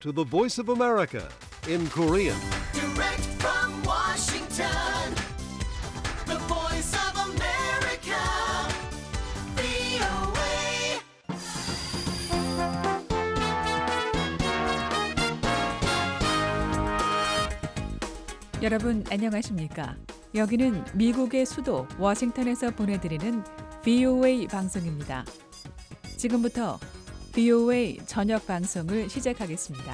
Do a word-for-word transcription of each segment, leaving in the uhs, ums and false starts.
to the Voice of America in Korean. Direct from Washington, the voice of America, 브이오에이. 여러분 안녕하십니까? 여기는 미국의 수도 워싱턴에서 보내드리는 브이오에이 방송입니다. 지금부터 브이오에이 저녁 방송을 시작하겠습니다.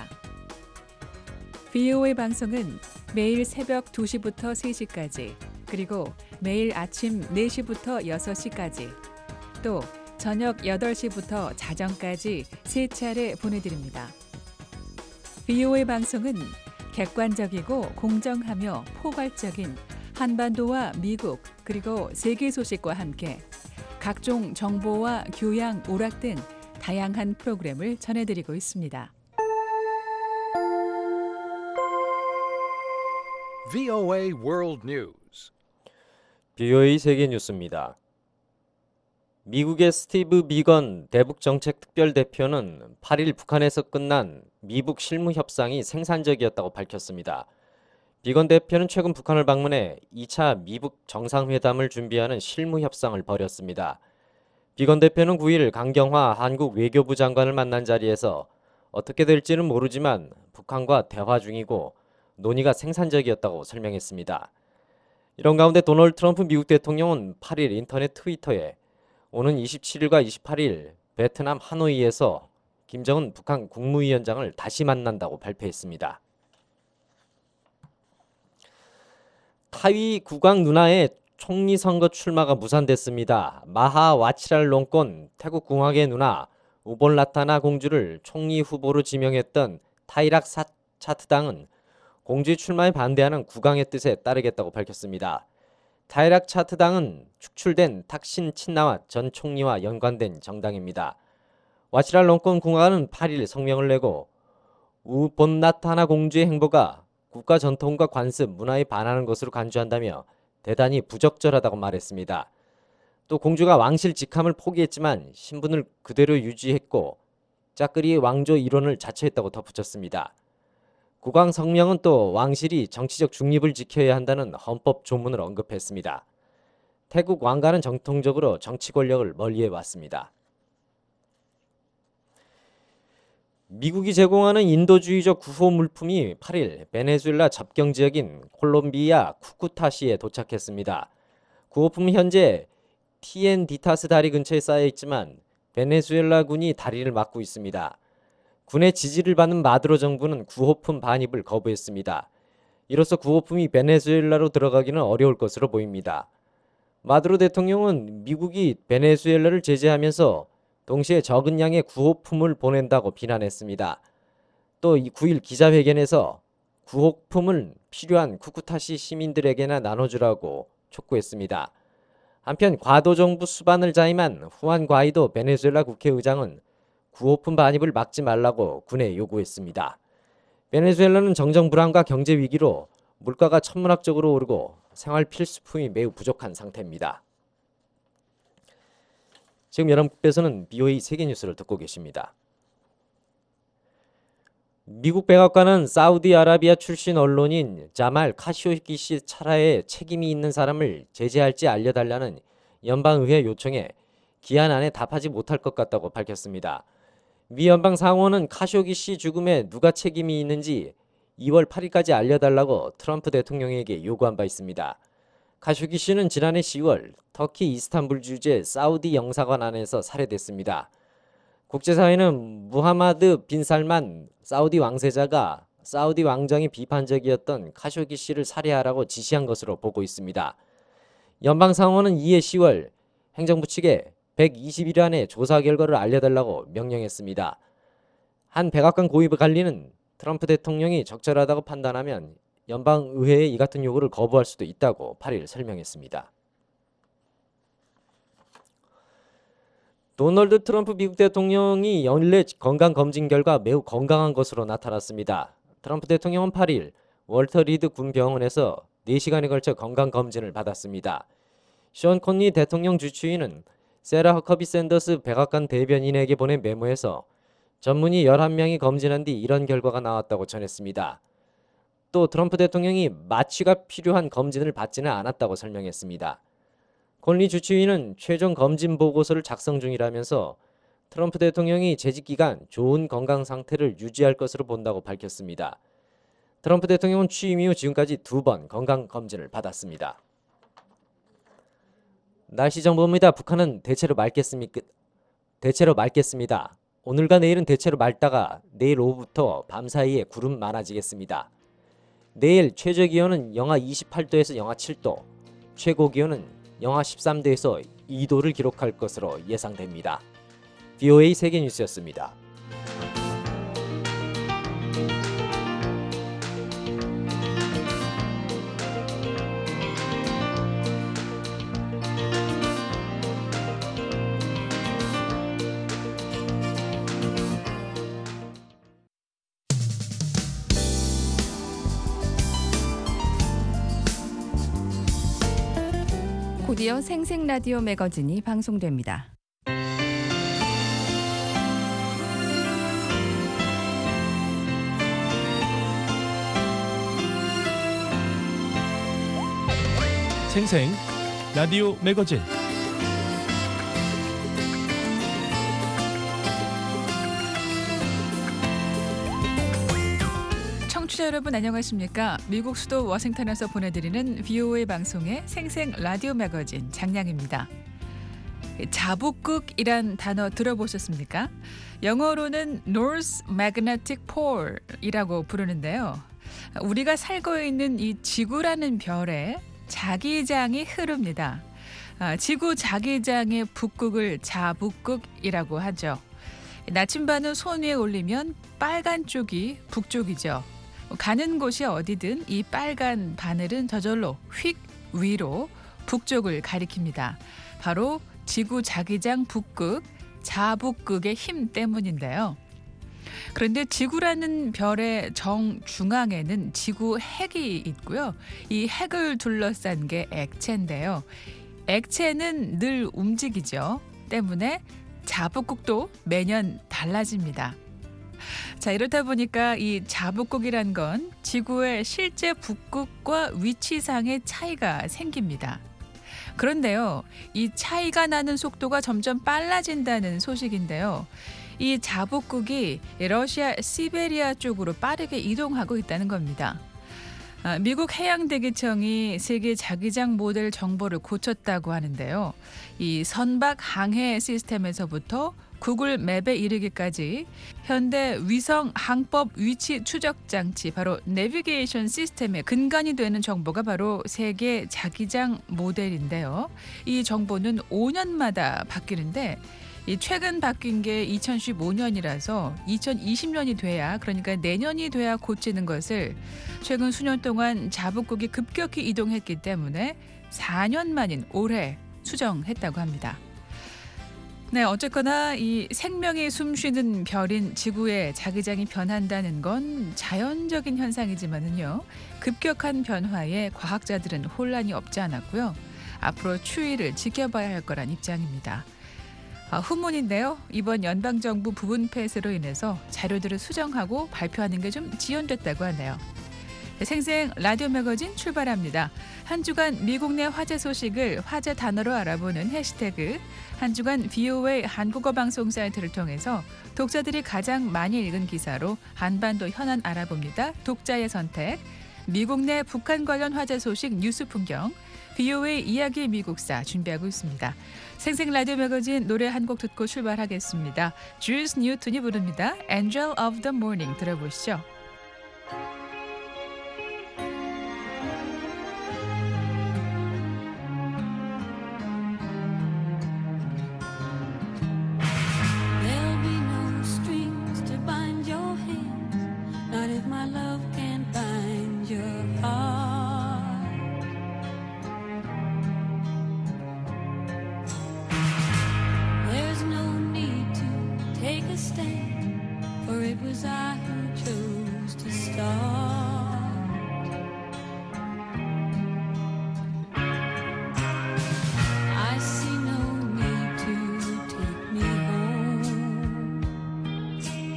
브이오에이 방송은 매일 새벽 두 시부터 세 시까지, 그리고 매일 아침 네 시부터 여섯 시까지, 또 저녁 여덟 시부터 자정까지 세 차례 보내드립니다. 브이오에이 방송은 객관적이고 공정하며 포괄적인 한반도와 미국 그리고 세계 소식과 함께 각종 정보와 교양, 오락 등 다양한 프로그램을 전해드리고 있습니다. 브이오에이 World News. 브이오에이 세계 뉴스입니다. 미국의 스티브 비건 대북정책특별대표는 팔 일 북한에서 끝난 미북 실무 협상이 생산적이었다고 밝혔습니다. 비건 대표는 최근 북한을 방문해 이 차 미북 정상회담을 준비하는 실무 협상을 벌였습니다. 비건 대표는 구 일 강경화 한국 외교부 장관을 만난 자리에서 어떻게 될지는 모르지만 북한과 대화 중이고 논의가 생산적이었다고 설명했습니다. 이런 가운데 도널드 트럼프 미국 대통령은 팔 일 인터넷 트위터에 오는 이십칠 일과 이십팔 일 베트남 하노이에서 김정은 북한 국무위원장을 다시 만난다고 발표했습니다. 타위 국왕 누나의 총리 선거 출마가 무산됐습니다. 마하 와치랄롱권 태국 공화국의 누나 우볼라타나 공주를 총리 후보로 지명했던 타이락 차트당은 공주의 출마에 반대하는 국왕의 뜻에 따르겠다고 밝혔습니다. 타이락 차트당은 축출된 탁신 친나왓 전 총리와 연관된 정당입니다. 와치랄롱권 공화국은 팔 일 성명을 내고 우본나타나 공주의 행보가 국가 전통과 관습, 문화에 반하는 것으로 간주한다며 대단히 부적절하다고 말했습니다. 또 공주가 왕실 직함을 포기했지만 신분을 그대로 유지했고 짜끄리 왕조 이론을 자처했다고 덧붙였습니다. 국왕 성명은 또 왕실이 정치적 중립을 지켜야 한다는 헌법 조문을 언급했습니다. 태국 왕가는 전통적으로 정치 권력을 멀리해 왔습니다. 미국이 제공하는 인도주의적 구호 물품이 팔 일 베네수엘라 접경 지역인 콜롬비아 쿠쿠타시에 도착했습니다. 구호품은 현재 티엔디타스 다리 근처에 쌓여 있지만 베네수엘라 군이 다리를 막고 있습니다. 군의 지지를 받는 마두로 정부는 구호품 반입을 거부했습니다. 이로써 구호품이 베네수엘라로 들어가기는 어려울 것으로 보입니다. 마두로 대통령은 미국이 베네수엘라를 제재하면서 동시에 적은 양의 구호품을 보낸다고 비난했습니다. 또 구 일 기자회견에서 구호품을 필요한 쿠쿠타시 시민들에게나 나눠주라고 촉구했습니다. 한편 과도정부 수반을 자임한 후안 과이도 베네수엘라 국회의장은 구호품 반입을 막지 말라고 군에 요구했습니다. 베네수엘라는 정정 불안과 경제 위기로 물가가 천문학적으로 오르고 생활 필수품이 매우 부족한 상태입니다. 지금 여러분께서는 브이오에이 세계뉴스를 듣고 계십니다. 미국 백악관은 사우디아라비아 출신 언론인 자말 카쇼기시 차라에 책임이 있는 사람을 제재할지 알려달라는 연방의회 요청에 기한 안에 답하지 못할 것 같다고 밝혔습니다. 미 연방 상원은 카쇼기시 죽음에 누가 책임이 있는지 이월 팔 일까지 알려달라고 트럼프 대통령에게 요구한 바 있습니다. 카쇼기시는 지난해 시월 터키 이스탄불 주재 사우디 영사관 안에서 살해됐습니다. 국제사회는 무하마드 빈 살만 사우디 왕세자가 사우디 왕정이 비판적이었던 카쇼기시를 살해하라고 지시한 것으로 보고 있습니다. 연방상원은 이해 시월 행정부 측에 백이십 일 안에 조사 결과를 알려달라고 명령했습니다. 한 백악관 고위 관리는 트럼프 대통령이 적절하다고 판단하면 연방의회의 이 같은 요구를 거부할 수도 있다고 팔 일 설명했습니다. 도널드 트럼프 미국 대통령이 연례 건강검진 결과 매우 건강한 것으로 나타났습니다. 트럼프 대통령은 팔 일 월터 리드 군병원에서 네 시간에 걸쳐 건강검진을 받았습니다. 션 콘리 대통령 주치의는 세라 허커비 샌더스 백악관 대변인에게 보낸 메모에서 전문의 열한 명이 검진한 뒤 이런 결과가 나왔다고 전했습니다. 또 트럼프 대통령이 마취가 필요한 검진을 받지는 않았다고 설명했습니다. 콘리 주치의는 최종 검진 보고서를 작성 중이라면서 트럼프 대통령이 재직 기간 좋은 건강 상태를 유지할 것으로 본다고 밝혔습니다. 트럼프 대통령은 취임 이후 지금까지 두 번 건강 검진을 받았습니다. 날씨 정보입니다. 북한은 대체로 맑겠습니까? 대체로 맑겠습니다. 오늘과 내일은 대체로 맑다가 내일 오후부터 밤 사이에 구름 많아지겠습니다. 내일 최저 기온은 영하 이십팔 도에서 영하 칠 도, 최고 기온은 영하 십삼 도에서 이 도를 기록할 것으로 예상됩니다. 브이오에이 세계뉴스였습니다. 곧이어 생생 라디오 매거진이 방송됩니다. 생생 라디오 매거진 청취자 여러분 안녕하십니까? 미국 수도 워싱턴에서 보내드리는 브이오에이 방송의 생생 라디오 매거진 장량입니다. 자북극이란 단어 들어보셨습니까? 영어로는 North Magnetic Pole이라고 부르는데요. 우리가 살고 있는 이 지구라는 별에 자기장이 흐릅니다. 지구 자기장의 북극을 자북극이라고 하죠. 나침반을 손 위에 올리면 빨간 쪽이 북쪽이죠. 가는 곳이 어디든 이 빨간 바늘은 저절로 휙 위로 북쪽을 가리킵니다. 바로 지구 자기장 북극, 자북극의 힘 때문인데요. 그런데 지구라는 별의 정중앙에는 지구 핵이 있고요. 이 핵을 둘러싼 게 액체인데요. 액체는 늘 움직이죠. 때문에 자북극도 매년 달라집니다. 자, 이렇다 보니까 이 자북극이란 건 지구의 실제 북극과 위치상의 차이가 생깁니다. 그런데요, 이 차이가 나는 속도가 점점 빨라진다는 소식인데요. 이 자북극이 러시아 시베리아 쪽으로 빠르게 이동하고 있다는 겁니다. 아, 미국 해양대기청이 세계 자기장 모델 정보를 고쳤다고 하는데요. 이 선박 항해 시스템에서부터 구글 맵에 이르기까지 현대 위성 항법 위치 추적 장치 바로 내비게이션 시스템의 근간이 되는 정보가 바로 세계 자기장 모델인데요. 이 정보는 오 년마다 바뀌는데 이 최근 바뀐 게 이천십오 년이라서 이천이십 년이 돼야, 그러니까 내년이 돼야 고치는 것을 최근 수년 동안 자북극이 급격히 이동했기 때문에 사 년 만인 올해 수정했다고 합니다. 네, 어쨌거나 이 생명이 숨쉬는 별인 지구의 자기장이 변한다는 건 자연적인 현상이지만은요, 급격한 변화에 과학자들은 혼란이 없지 않았고요. 앞으로 추이를 지켜봐야 할 거란 입장입니다. 아, 후문인데요. 이번 연방정부 부분 폐쇄로 인해서 자료들을 수정하고 발표하는 게 좀 지연됐다고 하네요. 생생 라디오 매거진 출발합니다. 한 주간 미국 내 화제 소식을 화제 단어로 알아보는 해시태그, 한 주간 브이오에이 한국어 방송 사이트를 통해서 독자들이 가장 많이 읽은 기사로 한반도 현안 알아봅니다. 독자의 선택, 미국 내 북한 관련 화제 소식 뉴스 풍경, 브이오에이 이야기 미국사 준비하고 있습니다. 생생 라디오 매거진 노래 한 곡 듣고 출발하겠습니다. 주스 뉴튼이 부릅니다. Angel of the Morning 들어보시죠. There'll be no strings to bind your hands, not if my love can bind your heart. There's no need to take a stand, for it was I who chose to start. I see no need to take me home.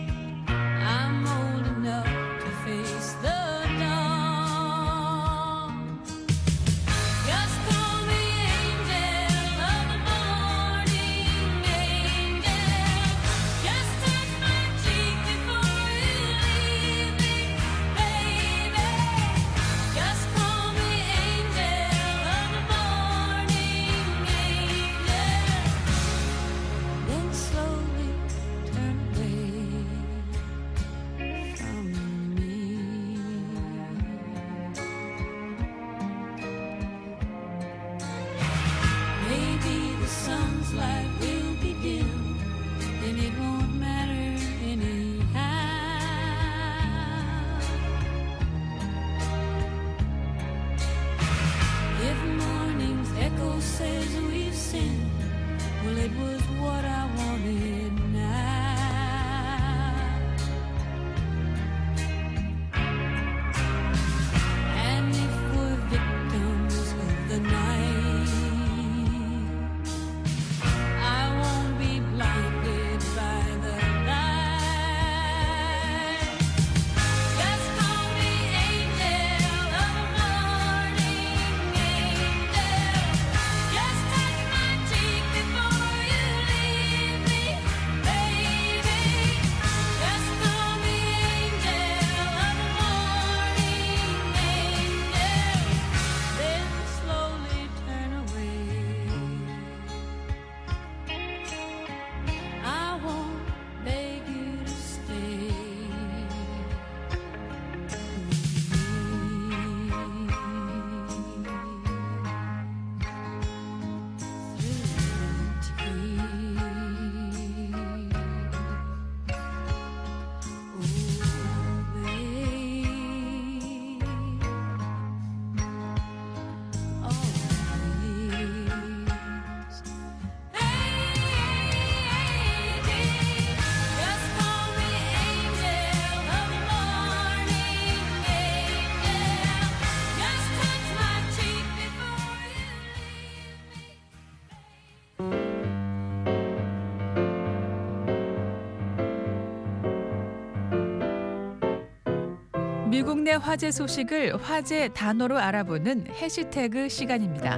미국 내 화제 소식을 화제 단어로 알아보는 해시태그 시간입니다.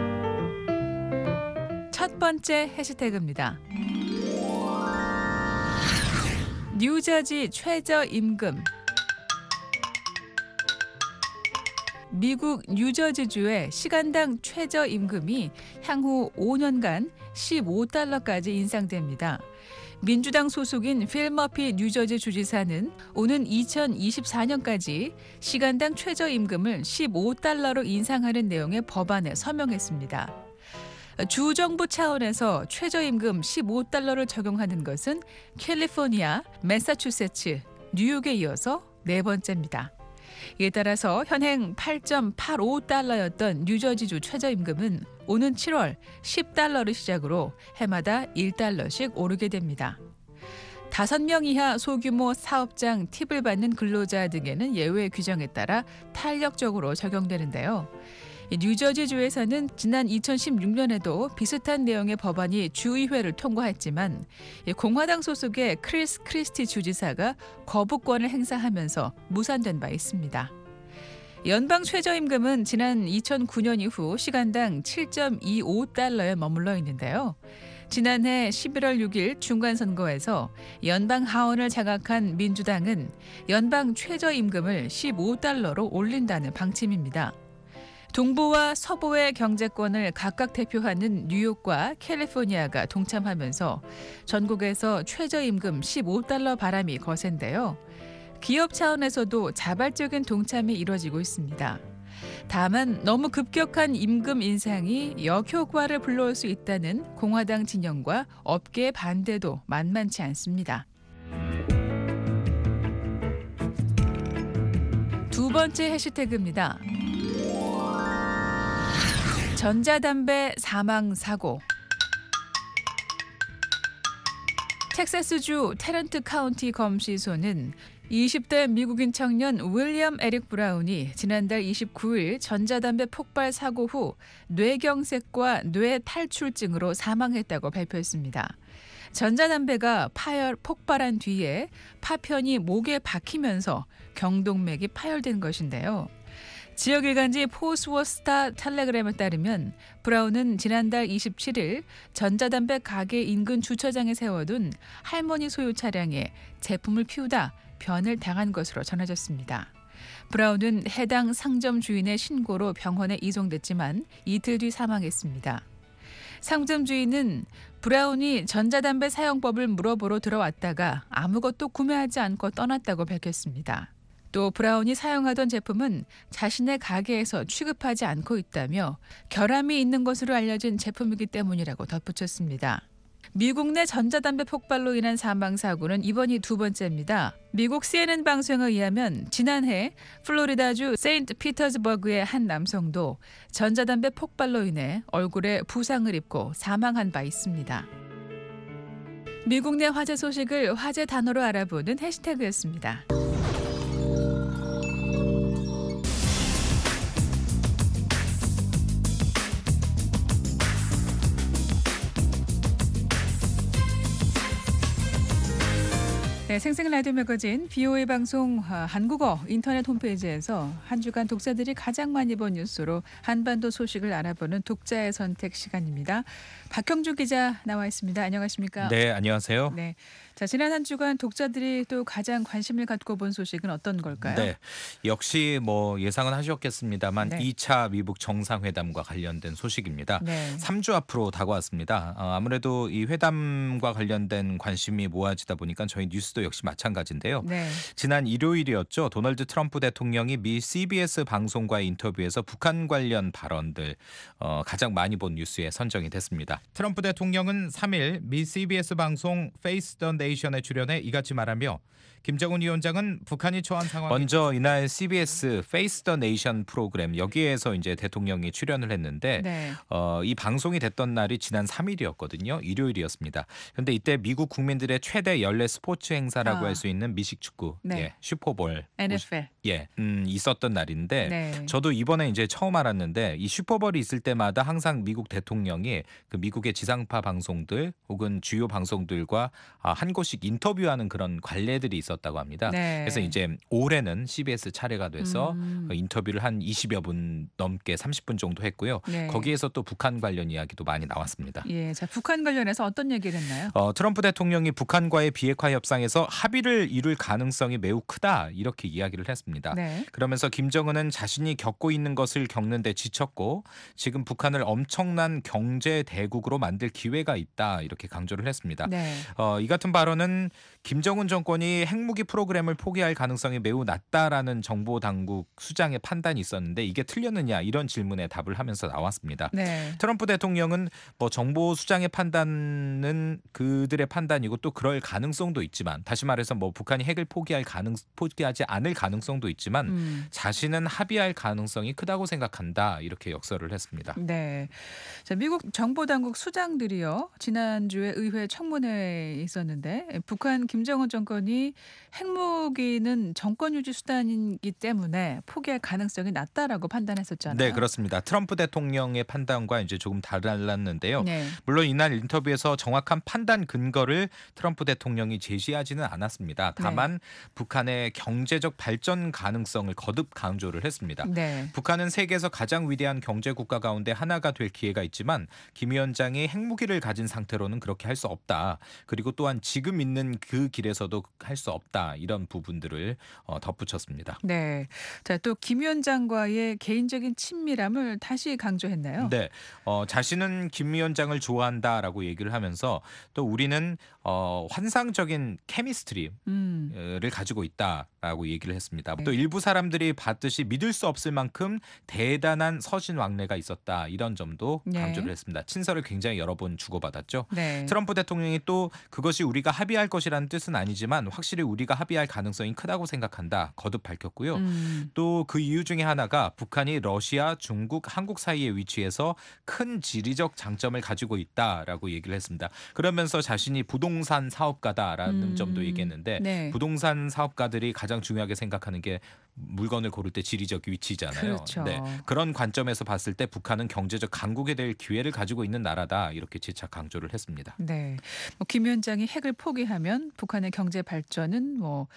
첫 번째 해시태그입니다. 뉴저지 최저임금. 미국 뉴저지주의 시간당 최저임금이 향후 오 년간 십오 달러까지 인상됩니다. 민주당 소속인 필 머피 뉴저지 주지사는 오는 이천이십사 년까지 시간당 최저임금을 십오 달러로 인상하는 내용의 법안에 서명했습니다. 주 정부 차원에서 최저임금 십오 달러를 적용하는 것은 캘리포니아, 매사추세츠, 뉴욕에 이어서 네 번째입니다. 이에 따라서 현행 팔 점 팔오 달러였던 뉴저지주 최저임금은 오는 칠월 십 달러를 시작으로 해마다 일 달러씩 오르게 됩니다. 다섯 명 이하 소규모 사업장 팁을 받는 근로자 등에는 예외 규정에 따라 탄력적으로 적용되는데요. 뉴저지주에서는 지난 이천십육 년에도 비슷한 내용의 법안이 주의회를 통과했지만 공화당 소속의 크리스 크리스티 주지사가 거부권을 행사하면서 무산된 바 있습니다. 연방 최저임금은 지난 이천구 년 이후 시간당 칠 점 이오 달러에 머물러 있는데요. 지난해 십일월 육일 중간선거에서 연방 하원을 장악한 민주당은 연방 최저임금을 십오 달러로 올린다는 방침입니다. 동부와 서부의 경제권을 각각 대표하는 뉴욕과 캘리포니아가 동참하면서 전국에서 최저임금 십오 달러 바람이 거센데요. 기업 차원에서도 자발적인 동참이 이뤄지고 있습니다. 다만 너무 급격한 임금 인상이 역효과를 불러올 수 있다는 공화당 진영과 업계의 반대도 만만치 않습니다. 두 번째 해시태그입니다. 전자담배 사망사고. 텍사스주 테런트 카운티 검시소는 이십 대 미국인 청년 윌리엄 에릭 브라운이 지난달 이십구일 전자담배 폭발 사고 후 뇌경색과 뇌탈출증으로 사망했다고 발표했습니다. 전자담배가 파열, 폭발한 뒤에 파편이 목에 박히면서 경동맥이 파열된 것인데요. 지역일간지 포스워스타 텔레그램에 따르면 브라운은 지난달 이십칠일 전자담배 가게 인근 주차장에 세워둔 할머니 소유 차량에 제품을 피우다 변을 당한 것으로 전해졌습니다. 브라운은 해당 상점 주인의 신고로 병원에 이송됐지만 이틀 뒤 사망했습니다. 상점 주인은 브라운이 전자담배 사용법을 물어보러 들어왔다가 아무것도 구매하지 않고 떠났다고 밝혔습니다. 또 브라운이 사용하던 제품은 자신의 가게에서 취급하지 않고 있다며 결함이 있는 것으로 알려진 제품이기 때문이라고 덧붙였습니다. 미국 내 전자담배 폭발로 인한 사망사고는 이번이 두 번째입니다. 미국 씨엔엔 방송에 의하면 지난해 플로리다주 세인트 피터즈버그의 한 남성도 전자담배 폭발로 인해 얼굴에 부상을 입고 사망한 바 있습니다. 미국 내 화제 소식을 화제 단어로 알아보는 해시태그였습니다. 네, 생생 라디오 매거진 비오에이 방송 한국어 인터넷 홈페이지에서 한 주간 독자들이 가장 많이 본 뉴스로 한반도 소식을 알아보는 독자의 선택 시간입니다. 박형주 기자 나와 있습니다. 안녕하십니까? 네, 안녕하세요. 네, 자 지난 한 주간 독자들이 또 가장 관심을 갖고 본 소식은 어떤 걸까요? 네, 역시 뭐 예상은 하셨겠습니다만 네. 이 차 미북 정상회담과 관련된 소식입니다. 네. 삼 주 앞으로 다가왔습니다. 어, 아무래도 이 회담과 관련된 관심이 모아지다 보니까 저희 뉴스도 역시 마찬가지인데요. 네. 지난 일요일이었죠. 도널드 트럼프 대통령이 미 씨비에스 방송과의 인터뷰에서 북한 관련 발언들 어, 가장 많이 본 뉴스에 선정이 됐습니다. 트럼프 대통령은 삼일 미 씨비에스 방송 Face the Nation에 출연해 이같이 말하며 김정은 위원장은 북한이 처한 상황 먼저 이날 씨비에스 Face the Nation 프로그램 여기에서 이제 대통령이 출연을 했는데 네. 어, 이 방송이 됐던 날이 지난 삼일이었거든요. 일요일이었습니다. 그런데 이때 미국 국민들의 최대 연례 스포츠 행사 행사라고 아. 할 수 있는 미식 축구, 네. 예, 슈퍼볼, 엔에프엘. 예, 음, 있었던 날인데 네. 저도 이번에 이제 처음 알았는데 이 슈퍼볼이 있을 때마다 항상 미국 대통령이 그 미국의 지상파 방송들 혹은 주요 방송들과 아, 한 곳씩 인터뷰하는 그런 관례들이 있었다고 합니다. 네. 그래서 이제 올해는 씨비에스 차례가 돼서 음. 그 인터뷰를 한 이십여 분 넘게 삼십 분 정도 했고요. 네. 거기에서 또 북한 관련 이야기도 많이 나왔습니다. 예, 자 북한 관련해서 어떤 얘기를 했나요? 어, 트럼프 대통령이 북한과의 비핵화 협상에서 합의를 이룰 가능성이 매우 크다 이렇게 이야기를 했습니다. 네. 그러면서 김정은은 자신이 겪고 있는 것을 겪는데 지쳤고 지금 북한을 엄청난 경제 대국으로 만들 기회가 있다 이렇게 강조를 했습니다. 네. 어, 이 같은 발언은 김정은 정권이 핵무기 프로그램을 포기할 가능성이 매우 낮다라는 정보 당국 수장의 판단이 있었는데 이게 틀렸느냐 이런 질문에 답을 하면서 나왔습니다. 네. 트럼프 대통령은 뭐 정보 수장의 판단은 그들의 판단이고 또 그럴 가능성도 있지만 다시 말해서 뭐 북한이 핵을 포기할 가능 포기하지 않을 가능성도 있지만 음. 자신은 합의할 가능성이 크다고 생각한다 이렇게 역설을 했습니다. 네. 자, 미국 정보당국 수장들이요. 지난주에 의회 청문회에 있었는데 북한 김정은 정권이 핵무기는 정권 유지 수단이기 때문에 포기할 가능성이 낮다라고 판단했었잖아요. 네, 그렇습니다. 트럼프 대통령의 판단과 이제 조금 달랐는데요. 네. 물론 이날 인터뷰에서 정확한 판단 근거를 트럼프 대통령이 제시하지는 않았습니다. 다만 북한의 경제적 발전 가능성을 거듭 강조를 했습니다. 네. 북한은 세계에서 가장 위대한 경제 국가 가운데 하나가 될 기회가 있지만 김 위원장이 핵무기를 가진 상태로는 그렇게 할 수 없다. 그리고 또한 지금 있는 그 길에서도 할 수 없다. 이런 부분들을 어, 덧붙였습니다. 네. 자, 또 김 위원장과의 개인적인 친밀함을 다시 강조했나요? 네, 어, 자신은 김 위원장을 좋아한다라고 얘기를 하면서 또 우리는 어, 환상적인 케미스트리를 음. 가지고 있다라고 얘기를 했습니다. 네. 또 일부 사람들이 봤듯이 믿을 수 없을 만큼 대단한 서신왕래가 있었다 이런 점도 네. 강조를 했습니다. 친서를 굉장히 여러 번 주고받았죠. 네. 트럼프 대통령이 또 그것이 우리가 합의할 것이라는 뜻은 아니지만 확실히 우리가 합의할 가능성이 크다고 생각한다 거듭 밝혔고요. 음. 또 그 이유 중에 하나가 북한이 러시아, 중국, 한국 사이에 위치해서 큰 지리적 장점을 가지고 있다라고 얘기를 했습니다. 그러면서 자신이 부동산 사업가다라는 음. 점도 얘기했는데 네. 부동산 사업가들이 가장 중요하게 생각하는 게 물건을 고를 때 지리적 위치잖아요. 그렇죠. 네, 그런 관점에서 봤을 때 북한은 경제적 강국이 될 기회를 가지고 있는 나라다 이렇게 재차 강조를 했습니다. 네. 뭐 김 위원장이 핵을 포기하면 북한의 경제 발전은 뭐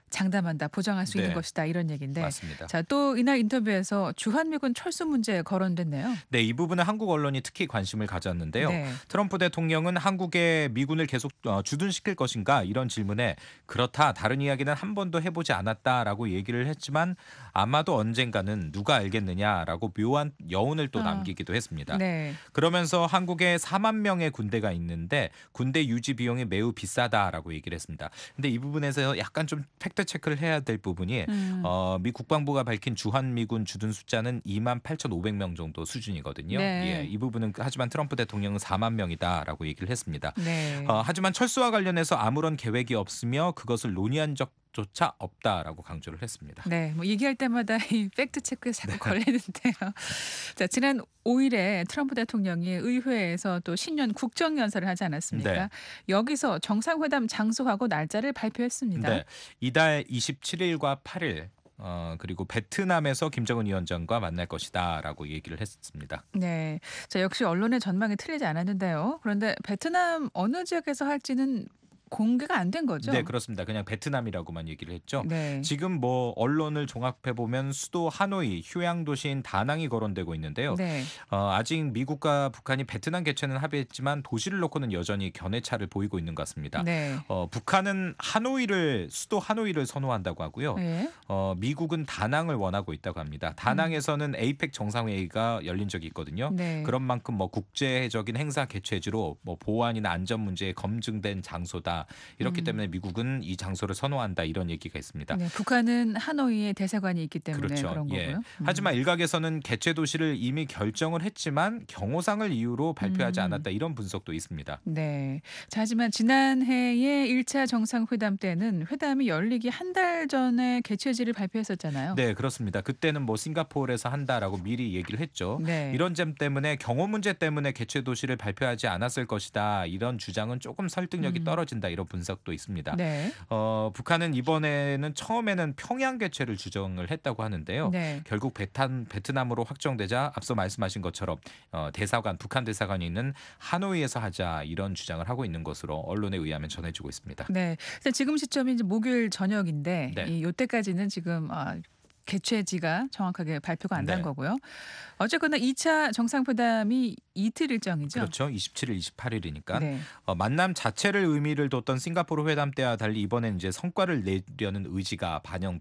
장담한다, 보장할 수 있는 네. 것이다 이런 얘기인데. 맞습니다. 자, 또 이날 인터뷰에서 주한미군 철수 문제 거론됐네요. 네, 이 부분은 한국 언론이 특히 관심을 가졌는데요. 네. 트럼프 대통령은 한국에 미군을 계속 어, 주둔시킬 것인가 이런 질문에 그렇다 다른 이야기는 한 번도 해보지 않았다라고 얘기를 했지만 아마도 언젠가는 누가 알겠느냐라고 묘한 여운을 또 아. 남기기도 했습니다. 네. 그러면서 한국에 사만 명의 군대가 있는데 군대 유지 비용이 매우 비싸다라고 얘기를 했습니다. 근데 이 부분에서 약간 좀 팩트 체크를 해야 될 부분이 음. 어, 미 국방부가 밝힌 주한미군 주둔 숫자는 이만 팔천오백 명 정도 수준이거든요. 네. 예, 이 부분은 하지만 트럼프 대통령은 사만 명이다라고 얘기를 했습니다. 네. 어, 하지만 철수와 관련해서 아무런 계획이 없으며 그것을 논의한 적조차 없다라고 강조를 했습니다. 네, 뭐 얘기할 때마다 이 팩트 체크에 자꾸 네. 걸리는데요. 자, 지난 오일에 트럼프 대통령이 의회에서 또 신년 국정연설을 하지 않았습니까? 네. 여기서 정상회담 장소하고 날짜를 발표했습니다. 네, 이달 이십칠일과 팔일 어, 그리고 베트남에서 김정은 위원장과 만날 것이다라고 얘기를 했습니다. 네, 자 역시 언론의 전망이 틀리지 않았는데요. 그런데 베트남 어느 지역에서 할지는 공개가 안 된 거죠? 네, 그렇습니다. 그냥 베트남이라고만 얘기를 했죠. 네. 지금 뭐 언론을 종합해 보면 수도 하노이, 휴양 도시인 다낭이 거론되고 있는데요. 네. 어, 아직 미국과 북한이 베트남 개최는 합의했지만 도시를 놓고는 여전히 견해차를 보이고 있는 것 같습니다. 네. 어, 북한은 하노이를 수도 하노이를 선호한다고 하고요. 네. 어, 미국은 다낭을 원하고 있다고 합니다. 다낭에서는 에이펙 정상회의가 열린 적이 있거든요. 네. 그런 만큼 뭐 국제적인 행사 개최지로 뭐 보안이나 안전 문제에 검증된 장소다. 이렇기 음. 때문에 미국은 이 장소를 선호한다 이런 얘기가 있습니다. 네, 북한은 하노이에 대사관이 있기 때문에 그렇죠. 그런 예. 거고요. 음. 하지만 일각에서는 개최 도시를 이미 결정을 했지만 경호상을 이유로 발표하지 음. 않았다 이런 분석도 있습니다. 네. 자, 하지만 지난해의 일 차 정상회담 때는 회담이 열리기 한 달 전에 개최지를 발표했었잖아요. 네, 그렇습니다. 그때는 뭐 싱가포르에서 한다라고 미리 얘기를 했죠. 네. 이런 점 때문에 경호 문제 때문에 개최 도시를 발표하지 않았을 것이다. 이런 주장은 조금 설득력이 음. 떨어진다. 된다 이런 분석도 있습니다. 네. 어, 북한은 이번에는 처음에는 평양 개최를 주장을 했다고 하는데요. 네. 결국 베탄, 베트남으로 확정되자 앞서 말씀하신 것처럼 어, 대사관, 북한 대사관이 있는 하노이에서 하자 이런 주장을 하고 있는 것으로 언론에 의하면 전해지고 있습니다. 네. 근데 지금 시점이 이제 목요일 저녁인데 네. 이 요때까지는 지금 아, 개최지가 정확하게 발표가 안 난 네. 거고요. 어쨌거나 이 차 정상회담이 이틀 일정이죠. 그렇죠. 이십칠 일, 이십팔 일이니까 네. 어, 만남 자체를 의미를 뒀던 싱가포르 회담 때와 달리 이번엔 이제 성과를 내려는 의지가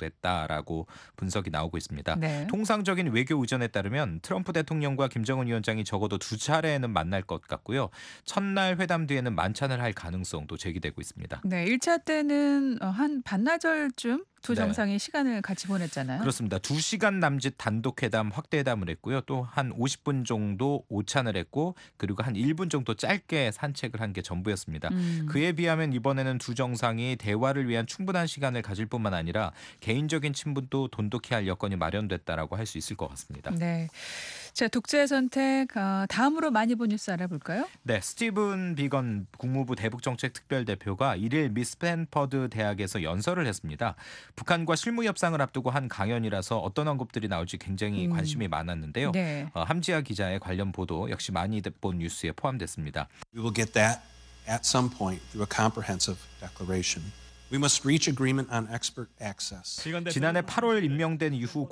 반영됐다라고 분석이 나오고 있습니다. 네. 통상적인 외교 의전에 따르면 트럼프 대통령과 김정은 위원장이 적어도 두 차례는 만날 것 같고요. 첫날 회담 뒤에는 만찬을 할 가능성도 제기되고 있습니다. 네, 일 차 때는 어, 한 반나절쯤 두 네. 정상이 시간을 같이 보냈잖아요. 그렇습니다. 두 시간 남짓 단독 회담, 확대 회담을 했고요. 또 한 오십 분 정도 오찬을 했고 그리고 한 일 분 정도 짧게 산책을 한 게 전부였습니다. 음. 그에 비하면 이번에는 두 정상이 대화를 위한 충분한 시간을 가질 뿐만 아니라 개인적인 친분도 돈독히 할 여건이 마련됐다라고 할 수 있을 것 같습니다. 네. 자, 독재 선택 어, 다음으로 많이 본 뉴스 알아볼까요? 네, 스티븐 비건 국무부 대북정책 특별대표가 일일 미스탠퍼드 대학에서 연설을 했습니다. 북한과 실무 협상을 앞두고 한 강연이라서 어떤 언급들이 나올지 굉장히 음. 관심이 많았는데요. 네. 어, 함지아 기자의 관련 보도 역시 많이 본 뉴스에 포함됐습니다. We will get that at some point through a comprehensive declaration. We must reach agreement on expert access. 지난해 팔월 임명된 이후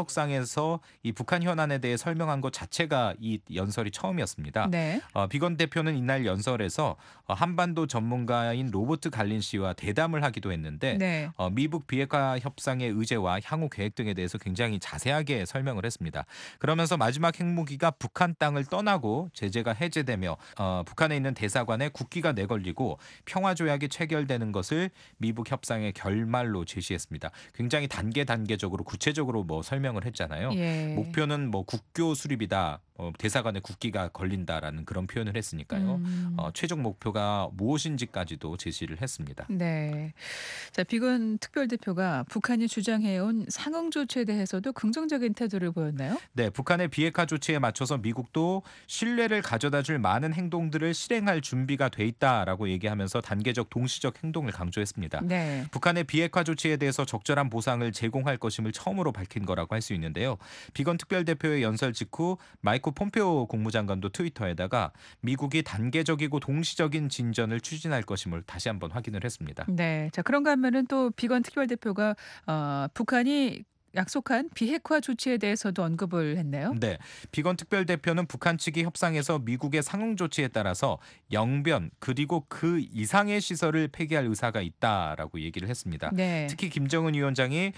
공개석상에서 이 북한 현안에 대해 설명한 것 자체가 이 연설이 처음이었습니다. 네. 어, 비건 대표는 이날 연설에서 어, 한반도 전문가인 로버트 갈린 씨와 대담을 하기도 했는데 네. 어, 미북 비핵화 협상의 의제와 향후 계획 등에 대해서 굉장히 자세하게 설명을 했습니다. 그러면서 마지막 핵무기가 북한 땅을 떠나고 제재가 해제되며 어, 북한에 있는 대사관에 국기가 내걸리고 평화조약이 체결되는 것을 미북 협상의 결말로 제시했습니다. 굉장히 단계 단계적으로 구체적으로 뭐 설명을 했잖아요. 예. 목표는 뭐 국교 수립이다. 어, 대사관에 국기가 걸린다라는 그런 표현을 했으니까요. 음. 어, 최종 목표가 무엇인지까지도 제시를 했습니다. 네. 자, 비건 특별대표가 북한이 주장해온 상응 조치에 대해서도 긍정적인 태도를 보였나요? 네, 북한의 비핵화 조치에 맞춰서 미국도 신뢰를 가져다줄 많은 행동들을 실행할 준비가 돼 있다라고 얘기하면서 단계적 동시적 행동을 강조했습니다. 네. 북한의 비핵화 조치에 대해서 적절한 보상을 제공할 것임을 처음으로 밝힌 거라고 할 수 있는데요. 비건 특별대표의 연설 직후 마이크 폼페오 국무장관도 트위터에다가 미국이 단계적이고 동시적인 진전을 추진할 것임을 다시 한번 확인을 했습니다. 네. 자, 그런가 하면은 또 비건 특별대표가 어, 북한이 약속한 비핵화 조치에 대해서도 언급을 했네요. 네, 비건 특별대표는 북한 측이 협상에서 미국의 상응 조치에 따라서 영변 그리고 그 이상의 시설을 폐기할 의사가 있다라고 얘기를 했습니다. 네. 특히 김정은 위원장이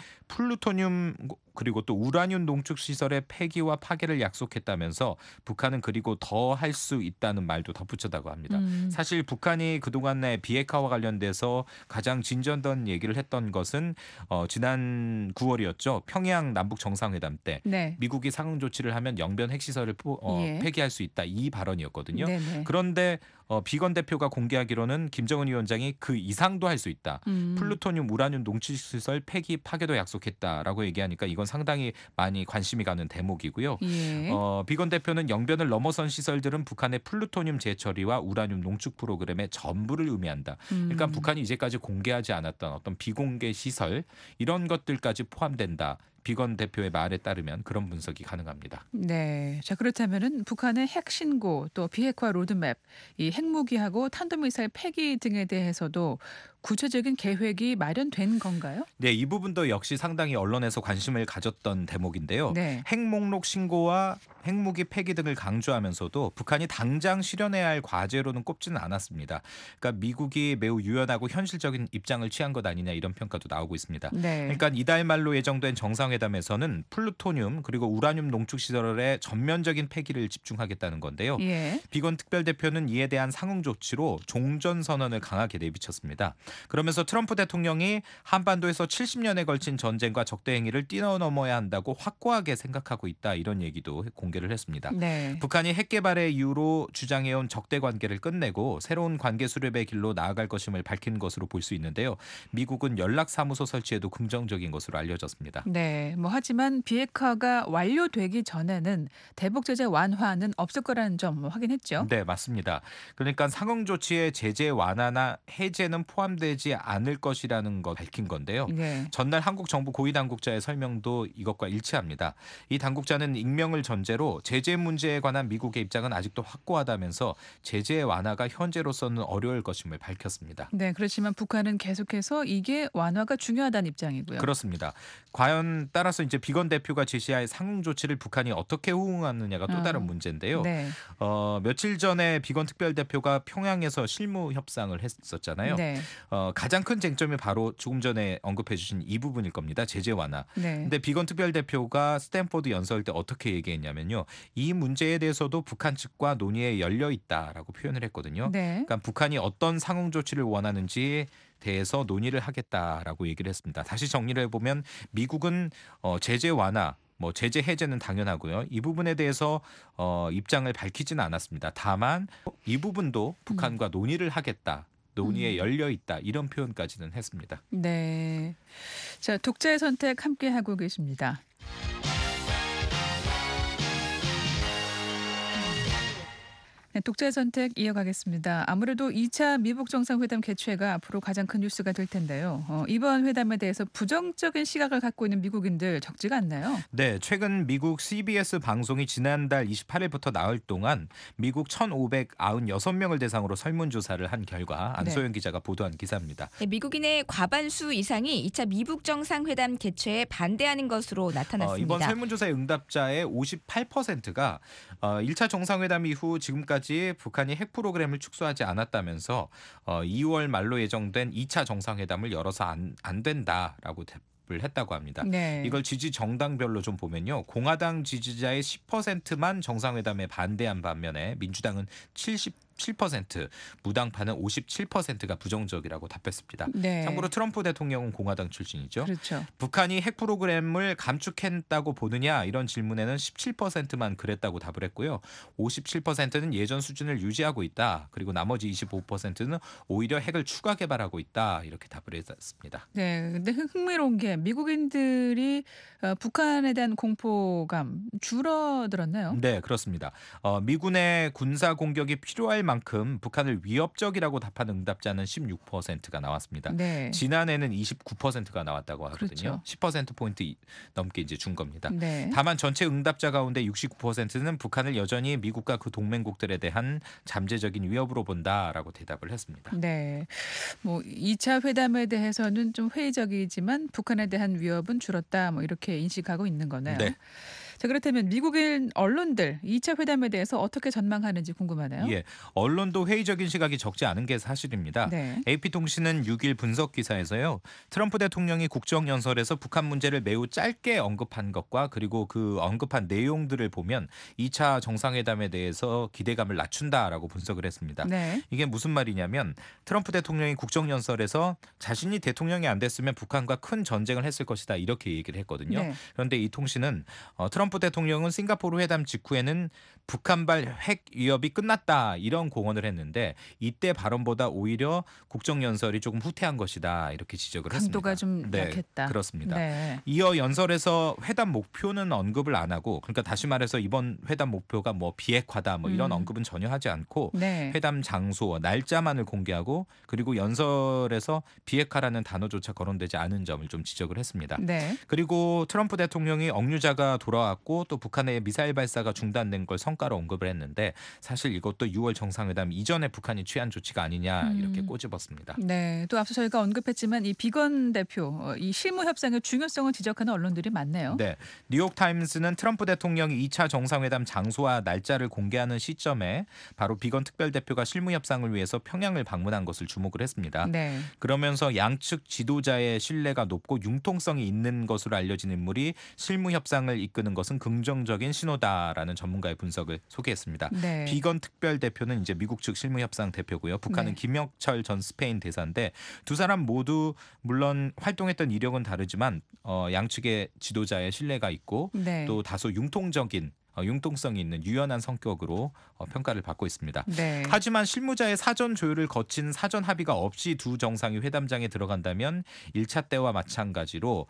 플루토늄 그리고 또 우라늄 농축 시설의 폐기와 파괴를 약속했다면서 북한은 그리고 더 할 수 있다는 말도 덧붙였다고 합니다. 음. 사실 북한이 그동안의 비핵화와 관련돼서 가장 진전된 얘기를 했던 것은 어, 지난 구월이었죠. 평양 남북 정상회담 때 네. 미국이 상응 조치를 하면 영변 핵시설을 포, 어, 예. 폐기할 수 있다 이 발언이었거든요. 네네. 그런데 어, 비건 대표가 공개하기로는 김정은 위원장이 그 이상도 할 수 있다. 음. 플루토늄, 우라늄 농축시설 폐기 파괴도 약속했다라고 얘기하니까 이건 상당히 많이 관심이 가는 대목이고요. 예. 어, 비건 대표는 영변을 넘어선 시설들은 북한의 플루토늄 재처리와 우라늄 농축 프로그램의 전부를 의미한다. 그러니까 음. 북한이 이제까지 공개하지 않았던 어떤 비공개 시설 이런 것들까지 포함된다. 비건 대표의 말에 따르면 그런 분석이 가능합니다. 네. 자, 그렇다면은 북한의 핵 신고 또 비핵화 로드맵, 이 핵무기하고 탄도미사일 폐기 등에 대해서도 구체적인 계획이 마련된 건가요? 네, 이 부분도 역시 상당히 언론에서 관심을 가졌던 대목인데요. 네. 핵 목록 신고와 핵무기 폐기 등을 강조하면서도 북한이 당장 실현해야 할 과제로는 꼽지는 않았습니다. 그러니까 미국이 매우 유연하고 현실적인 입장을 취한 것 아니냐 이런 평가도 나오고 있습니다. 네. 그러니까 이달 말로 예정된 정상회담에서는 플루토늄 그리고 우라늄 농축 시설의 전면적인 폐기를 집중하겠다는 건데요. 예. 비건 특별대표는 이에 대한 상응 조치로 종전 선언을 강하게 내비쳤습니다. 그러면서 트럼프 대통령이 한반도에서 칠십 년에 걸친 전쟁과 적대 행위를 뛰어넘어야 한다고 확고하게 생각하고 있다 이런 얘기도 공개를 했습니다. 네. 북한이 핵 개발의 이유로 주장해온 적대 관계를 끝내고 새로운 관계 수립의 길로 나아갈 것임을 밝힌 것으로 볼 수 있는데요. 미국은 연락사무소 설치에도 긍정적인 것으로 알려졌습니다. 네, 뭐 하지만 비핵화가 완료되기 전에는 대북 제재 완화는 없을 거라는 점 확인했죠. 네, 맞습니다. 그러니까 상응 조치의 제재 완화나 해제는 포함되지 않을 것이라는 거 밝힌 건데요. 네. 전날 한국 정부 고위 당국자의 설명도 이것과 일치합니다. 이 당국자는 익명을 전제로 제재 문제에 관한 미국의 입장은 아직도 확고하다면서 제재 완화가 현재로서는 어려울 것임을 밝혔습니다. 네, 그렇지만 북한은 계속해서 이게 완화가 중요하다는 입장이고요. 그렇습니다. 과연 따라서 이제 비건 대표가 제시할 상응 조치를 북한이 어떻게 호응하느냐가 또 아, 다른 문제인데요. 네. 어, 며칠 전에 비건 특별 대표가 평양에서 실무 협상을 했었잖아요. 네. 어, 가장 큰 쟁점이 바로 조금 전에 언급해 주신 이 부분일 겁니다. 제재 완화. 네. 근데 비건 특별 대표가 스탠포드 연설 때 어떻게 얘기했냐면요. 이 문제에 대해서도 북한 측과 논의에 열려 있다라고 표현을 했거든요. 네. 그러니까 북한이 어떤 상응 조치를 원하는지 대해서 논의를 하겠다라고 얘기를 했습니다. 다시 정리를 해보면 미국은 어, 제재 완화 뭐 제재 해제는 당연하고요. 이 부분에 대해서 어, 입장을 밝히지는 않았습니다. 다만 이 부분도 북한과 음. 논의를 하겠다. 논의에 음. 열려 있다. 이런 표현까지는 했습니다. 네. 자, 독자의 선택 함께 하고 계십니다. 네, 독자의 선택 이어가겠습니다. 아무래도 이 차 미북 정상회담 개최가 앞으로 가장 큰 뉴스가 될 텐데요. 어, 이번 회담에 대해서 부정적인 시각을 갖고 있는 미국인들 적지가 않나요? 네, 최근 미국 씨비에스 방송이 지난달 이십팔 일부터 나흘 동안 미국 천오백구십육 명을 대상으로 설문조사를 한 결과 안소영 기자가 보도한 기사입니다. 네, 미국인의 과반수 이상이 이 차 미북 정상회담 개최에 반대하는 것으로 나타났습니다. 어, 이번 설문조사의 응답자의 오십팔 퍼센트가 어, 일 차 정상회담 이후 지금까지 북한이 핵 프로그램을 축소하지 않았다면서 어, 이월 말로 예정된 이 차 정상회담을 열어서 안, 안 된다라고 대답을 했다고 합니다. 네. 이걸 지지 정당별로 좀 보면요. 공화당 지지자의 십 퍼센트만 정상회담에 반대한 반면에 민주당은 칠십칠 퍼센트, 무당파는 오십칠 퍼센트가 부정적이라고 답했습니다. 네. 참고로 트럼프 대통령은 공화당 출신이죠. 그렇죠. 북한이 핵 프로그램을 감축했다고 보느냐 이런 질문에는 십칠 퍼센트만 그랬다고 답을 했고요. 오십칠 퍼센트는 예전 수준을 유지하고 있다. 그리고 나머지 이십오 퍼센트는 오히려 핵을 추가 개발하고 있다. 이렇게 답을 했습니다. 네, 근데 흥- 흥미로운 게 미국인들이 어, 북한에 대한 공포감 줄어들었나요? 네, 그렇습니다. 어, 미군의 군사 공격이 필요할 만큼 북한을 위협적이라고 답한 응답자는 십육 퍼센트가 나왔습니다. 네. 지난해는 이십구 퍼센트가 나왔다고 하거든요. 그렇죠. 십 퍼센트 포인트 넘게 이제 준 겁니다. 네. 다만 전체 응답자 가운데 육십구 퍼센트는 북한을 여전히 미국과 그 동맹국들에 대한 잠재적인 위협으로 본다라고 대답을 했습니다. 네. 뭐 이 차 회담에 대해서는 좀 회의적이지만 북한에 대한 위협은 줄었다. 뭐 이렇게 인식하고 있는 거네요. 네. 자, 그렇다면 미국인 언론들 이 차 회담에 대해서 어떻게 전망하는지 궁금하네요. 예, 언론도 회의적인 시각이 적지 않은 게 사실입니다. 네. 에이피통신은 육 일 분석 기사에서요. 트럼프 대통령이 국정연설에서 북한 문제를 매우 짧게 언급한 것과 그리고 그 언급한 내용들을 보면 이 차 정상회담에 대해서 기대감을 낮춘다라고 분석을 했습니다. 네. 이게 무슨 말이냐면 트럼프 대통령이 국정연설에서 자신이 대통령이 안 됐으면 북한과 큰 전쟁을 했을 것이다 이렇게 얘기를 했거든요. 네. 그런데 이 통신은 어, 트럼프 대통령은 싱가포르 회담 직후에는 북한발 핵 위협이 끝났다 이런 공언을 했는데 이때 발언보다 오히려 국정연설이 조금 후퇴한 것이다 이렇게 지적을 강도가 했습니다. 좀 네, 약했다. 그렇습니다. 네. 이어 연설에서 회담 목표는 언급을 안 하고 그러니까 다시 말해서 이번 회담 목표가 뭐 비핵화다 뭐 이런 음. 언급은 전혀 하지 않고 네. 회담 장소, 날짜만을 공개하고 그리고 연설에서 비핵화라는 단어조차 거론되지 않은 점을 좀 지적을 했습니다. 네. 그리고 트럼프 대통령이 억류자가 돌아왔고 또 북한의 미사일 발사가 중단된 걸 성과로 언급을 했는데 사실 이것도 유월 정상회담 이전에 북한이 취한 조치가 아니냐 이렇게 음. 꼬집었습니다. 네. 또 앞서 저희가 언급했지만 이 비건 대표 어, 이 실무 협상의 중요성을 지적하는 언론들이 많네요. 네, 뉴욕타임스는 트럼프 대통령이 이 차 정상회담 장소와 날짜를 공개하는 시점에 바로 비건 특별대표가 실무 협상을 위해서 평양을 방문한 것을 주목을 했습니다. 네. 그러면서 양측 지도자의 신뢰가 높고 융통성이 있는 것으로 알려진 인물이 실무 협상을 이끄는 것은 것은 긍정적인 신호다라는 전문가의 분석을 소개했습니다. 네. 비건 특별 대표는 이제 미국 측 실무협상 대표고요. 북한은 네. 김영철 전 스페인 대사인데 두 사람 모두 물론 활동했던 이력은 다르지만 어, 양측의 지도자의 신뢰가 있고 네. 또 다소 융통적인 어, 융통성이 있는 유연한 성격으로 어, 평가를 받고 있습니다. 네. 하지만 실무자의 사전 조율을 거친 사전 합의가 없이 두 정상이 회담장에 들어간다면 일 차 때와 마찬가지로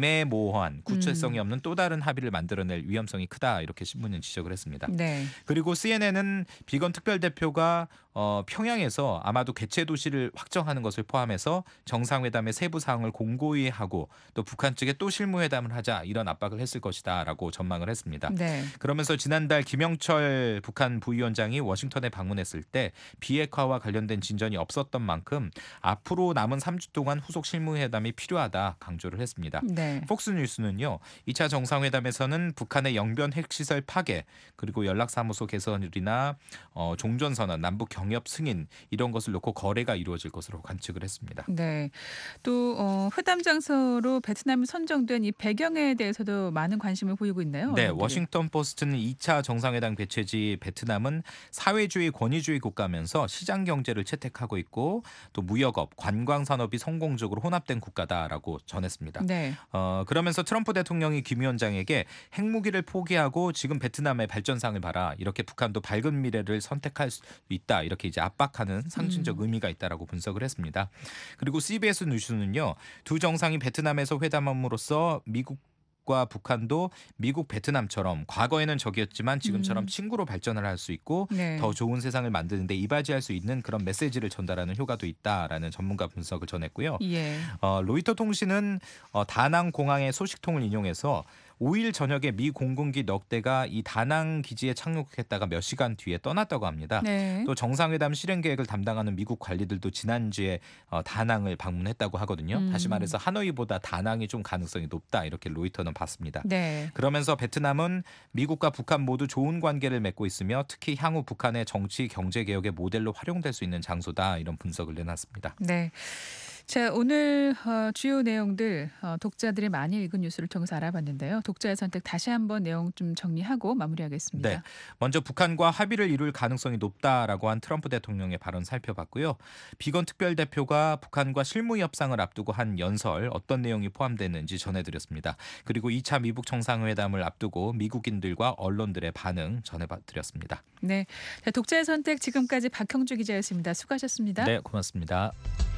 애매모호한 구체성이 음. 없는 또 다른 합의를 만들어낼 위험성이 크다 이렇게 신문은 지적을 했습니다. 네. 그리고 씨엔엔은 비건 특별대표가 어, 평양에서 아마도 개최 도시를 확정하는 것을 포함해서 정상회담의 세부 사항을 공고히 하고 또 북한 측에 또 실무회담을 하자 이런 압박을 했을 것이다라고 전망을 했습니다. 네. 그러면서 지난달 김영철 북한 부위원장이 워싱턴에 방문했을 때 비핵화와 관련된 진전이 없었던 만큼 앞으로 남은 삼 주 동안 후속 실무회담이 필요하다 강조를 했습니다. 네. 폭스뉴스는요. 이 차 정상회담에서는 북한의 영변 핵시설 파괴 그리고 연락사무소 개설이나 어, 종전선언, 남북 경협 승인 이런 것을 놓고 거래가 이루어질 것으로 관측을 했습니다. 네. 또 어, 회담 장소로 베트남이 선정된 이 배경에 대해서도 많은 관심을 보이고 있나요? 네, 언론들이? 워싱턴 포스트는 이 차 정상회담 개최지 베트남은 사회주의 권위주의 국가면서 시장 경제를 채택하고 있고 또 무역업, 관광 산업이 성공적으로 혼합된 국가다라고 전했습니다. 네. 어, 그러면서 트럼프 대통령이 김 위원장에게 핵무기를 포기하고 지금 베트남의 발전상을 봐라. 이렇게 북한도 밝은 미래를 선택할 수 있다. 이렇게 이제 압박하는 상징적 음. 의미가 있다라고 분석을 했습니다. 그리고 씨비에스 뉴스는요. 두 정상이 베트남에서 회담함으로써 미국 과 북한도 미국 베트남처럼 과거에는 적이었지만 지금처럼 음. 친구로 발전을 할 수 있고 네. 더 좋은 세상을 만드는데 이바지할 수 있는 그런 메시지를 전달하는 효과도 있다라는 전문가 분석을 전했고요. 예. 어, 로이터 통신은 어, 다낭 공항의 소식통을 인용해서 오 일 저녁에 미 공군기 넉 대가 이 다낭 기지에 착륙했다가 몇 시간 뒤에 떠났다고 합니다. 네. 또 정상회담 실행 계획을 담당하는 미국 관리들도 지난주에 어, 다낭을 방문했다고 하거든요. 음. 다시 말해서 하노이보다 다낭이 좀 가능성이 높다 이렇게 로이터는 봤습니다. 네. 그러면서 베트남은 미국과 북한 모두 좋은 관계를 맺고 있으며 특히 향후 북한의 정치 경제 개혁의 모델로 활용될 수 있는 장소다 이런 분석을 내놨습니다. 네. 자, 오늘 어, 주요 내용들 어, 독자들이 많이 읽은 뉴스를 통해서 알아봤는데요. 독자의 선택 다시 한번 내용 좀 정리하고 마무리하겠습니다. 네, 먼저 북한과 합의를 이룰 가능성이 높다라고 한 트럼프 대통령의 발언 살펴봤고요. 비건 특별대표가 북한과 실무 협상을 앞두고 한 연설 어떤 내용이 포함되는지 전해드렸습니다. 그리고 이 차 미북 정상회담을 앞두고 미국인들과 언론들의 반응 전해드렸습니다. 네, 자, 독자의 선택 지금까지 박형주 기자였습니다. 수고하셨습니다. 네, 고맙습니다.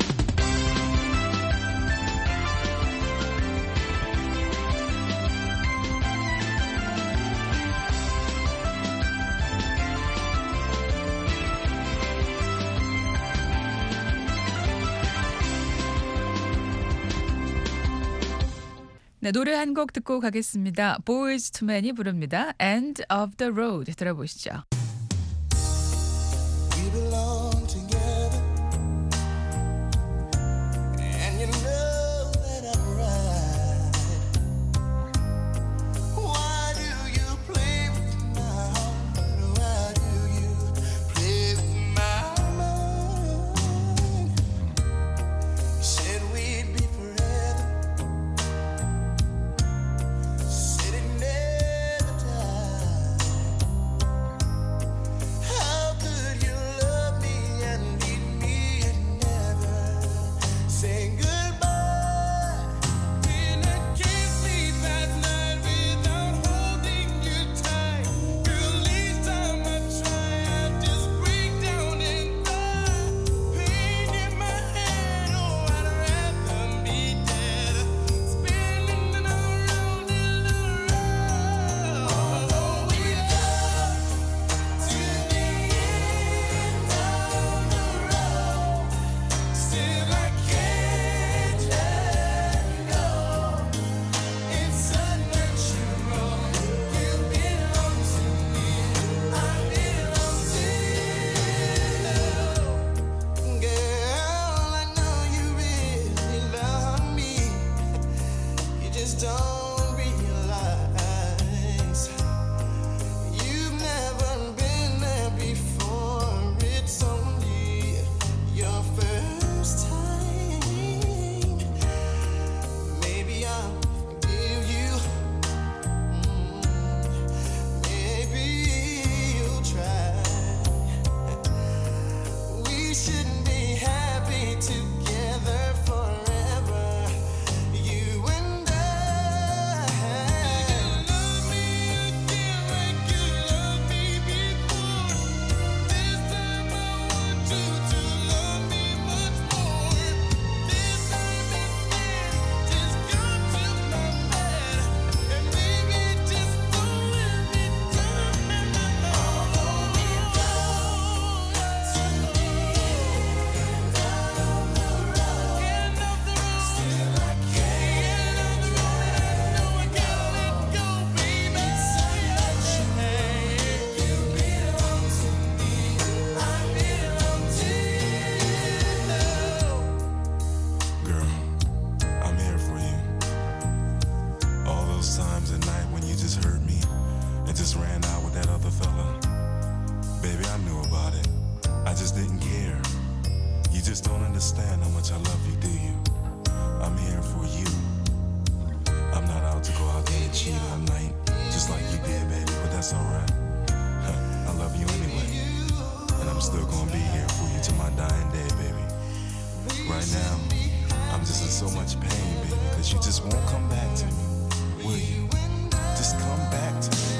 네, 노래 한 곡 듣고 가겠습니다. Boyz two Men이 부릅니다. End of the Road 들어보시죠. We belong together, and you know that I'm right. Why do you play with my heart? Why do you play with my mind? You said we'd be forever, said it never died. the night when you just hurt me and just ran out with that other fella. Baby, I knew about it. I just didn't care. You just don't understand how much I love you, do you? I'm here for you. I'm not out to go out there and cheat all night, just like you did, baby, but that's alright. I love you anyway, and I'm still gonna be here for you till my dying day, baby. Right now, I'm just in so much pain, baby, because you just won't come back to me, will you? Just come back to me.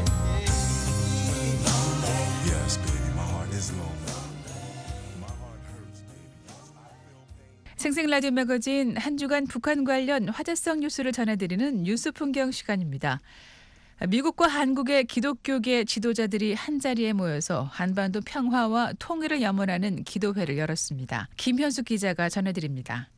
Yes, baby, my heart is lonely. My heart hurts, baby. 생생 라디오 매거진 한 주간 북한 관련 화제성 뉴스를 전해드리는 뉴스 풍경 시간입니다. 미국과 한국의 기독교계 지도자들이 한자리에 모여서 한반도 평화와 통일을 염원하는 기도회를 열었습니다. 김현숙 기자가 전해드립니다.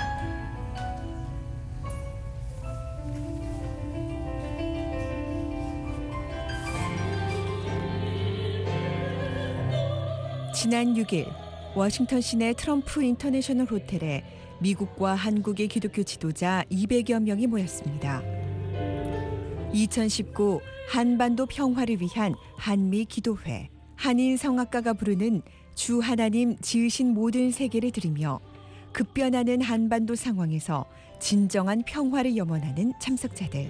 지난 육 일 워싱턴 시내 트럼프 인터내셔널 호텔에 미국과 한국의 기독교 지도자 이백여 명이 모였습니다. 이천십구 한반도 평화를 위한 한미 기도회, 한인 성악가가 부르는 주 하나님 지으신 모든 세계를 드리며 급변하는 한반도 상황에서 진정한 평화를 염원하는 참석자들.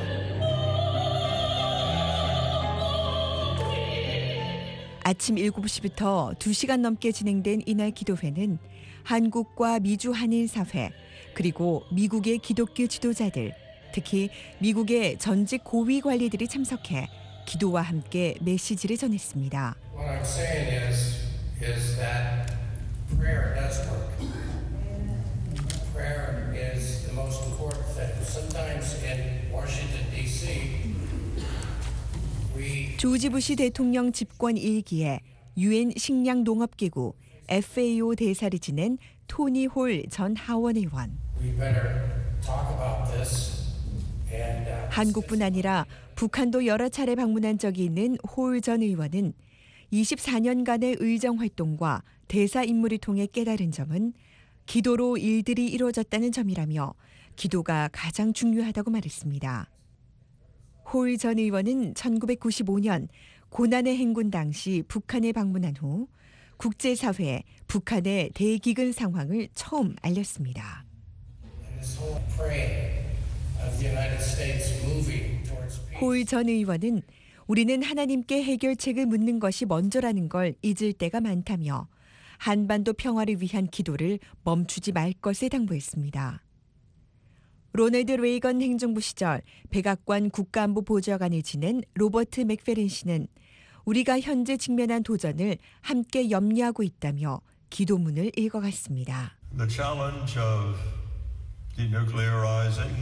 아침 일곱 시부터 두 시간 넘게 진행된 이날 기도회는 한국과 미주 한인 사회, 그리고 미국의 기독교 지도자들, 특히 미국의 전직 고위 관리들이 참석해 기도와 함께 메시지를 전했습니다. What I'm saying is, is that prayer does work. Prayer is the most important thing. Sometimes in Washington, D C, we 조지 부시 대통령 집권 일기에 유엔 식량농업기구 에프에이오 대사를 지낸 토니 홀 전 하원 의원. we better talk about this. And, uh, 한국뿐 아니라 북한도 여러 차례 방문한 적이 있는 홀 전 의원은 이십사 년간의 의정 활동과 대사 임무를 통해 깨달은 점은 기도로 일들이 이루어졌다는 점이라며 기도가 가장 중요하다고 말했습니다. 홀 전 의원은 천구백구십오 년 고난의 행군 당시 북한에 방문한 후 국제사회에 북한의 대기근 상황을 처음 알렸습니다. this whole praying of the United States moving towards peace. 홀 전 의원은 우리는 하나님께 해결책을 묻는 것이 먼저라는 걸 잊을 때가 많다며 한반도 평화를 위한 기도를 멈추지 말 것을 당부했습니다. 로널드 레이건 행정부 시절 백악관 국가안보 보좌관을 지낸 로버트 맥페린 씨는 우리가 현재 직면한 도전을 함께 염려하고 있다며 기도문을 읽어갔습니다. The challenge of denuclearizing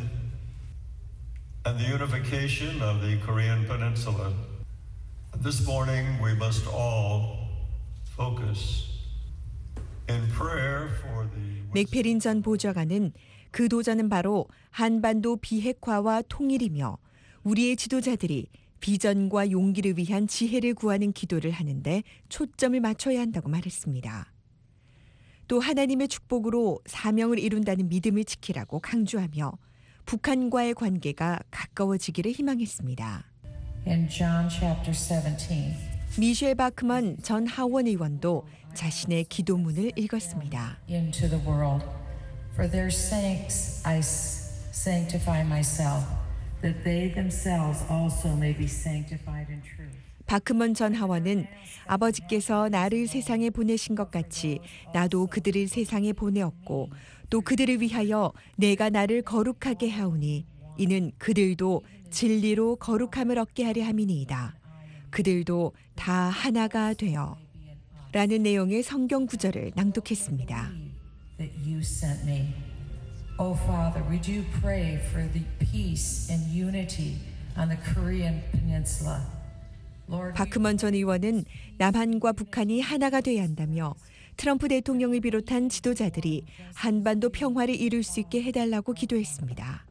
and the unification of the Korean Peninsula. This morning we must all focus in prayer for the 맥페린 전 보좌관은 그 도전은 바로 한반도 비핵화와 통일이며 우리의 지도자들이 비전과 용기를 위한 지혜를 구하는 기도를 하는데 초점을 맞춰야 한다고 말했습니다. 또 하나님의 축복으로 사명을 이룬다는 믿음을 지키라고 강조하며 북한과의 관계가 가까워지기를 희망했습니다. In John chapter seventeen. 미셸 바크먼 전 하원 의원도 자신의 기도문을 읽었습니다. Into the world. For their sakes I sanctify myself, that they themselves also may be sanctified in truth. 바크먼 전 하원은 아버지께서 나를 세상에 보내신 것 같이 나도 그들을 세상에 보내었고 또 그들을 위하여 내가 나를 거룩하게 하오니 이는 그들도 진리로 거룩함을 얻게 하려 함이니이다. 그들도 다 하나가 되어 라는 내용의 성경 구절을 낭독했습니다. That you sent me. Oh Father, would you pray for the peace and unity on the Korean Peninsula? Lord, 바크먼 전 의원은 남한과 북한이 하나가 돼야 한다며 트럼프 대통령을 비롯한 지도자들이 한반도 평화를 이룰 수 있게 해달라고 기도했습니다.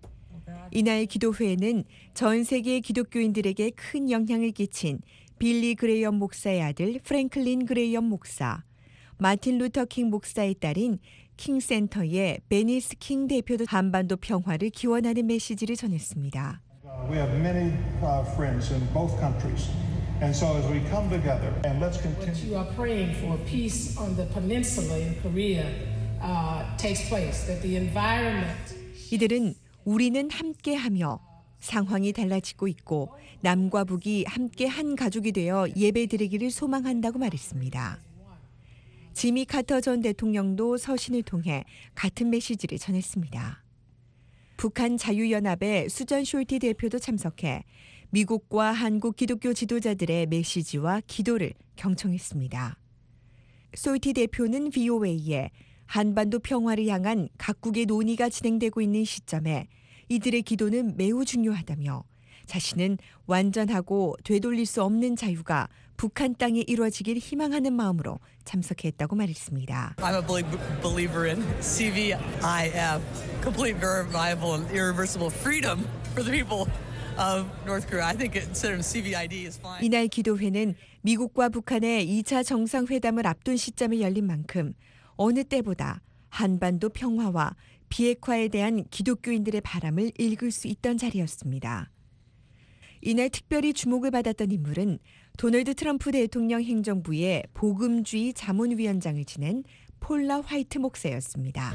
이날 기도회에는 전 세계 기독교인들에게 큰 영향을 끼친 빌리 그레이엄 목사의 아들 프랭클린 그레이엄 목사, 마틴 루터 킹 목사의 딸인 킹센터의 베니스 킹 대표도 한반도 평화를 기원하는 메시지를 전했습니다. We have many uh, friends in both countries. And so as we come together and let's continue. What you are praying for peace on the peninsula in Korea uh, takes place. That the environment. 이들은 우리는 함께하며 상황이 달라지고 있고 남과 북이 함께 한 가족이 되어 예배드리기를 소망한다고 말했습니다. 지미 카터 전 대통령도 서신을 통해 같은 메시지를 전했습니다. 북한 자유연합의 수전 숄티 대표도 참석해 미국과 한국 기독교 지도자들의 메시지와 기도를 경청했습니다. 숄티 대표는 브이오에이에 한반도 평화를 향한 각국의 논의가 진행되고 있는 시점에 이들의 기도는 매우 중요하다며 자신은 완전하고 되돌릴 수 없는 자유가 북한 땅에 이루어지길 희망하는 마음으로 참석했다고 말했습니다. I'm a believer in C V I F, complete, verifiable, and irreversible freedom for the people of North Korea. I think instead of C V I D is fine. 이날 기도회는 미국과 북한의 이 차 정상회담을 앞둔 시점에 열린 만큼 어느 때보다 한반도 평화와 비핵화에 대한 기독교인들의 바람을 읽을 수 있던 자리였습니다. 이날 특별히 주목을 받았던 인물은 도널드 트럼프 대통령 행정부의 복음주의 자문위원장을 지낸 폴라 화이트 목사였습니다.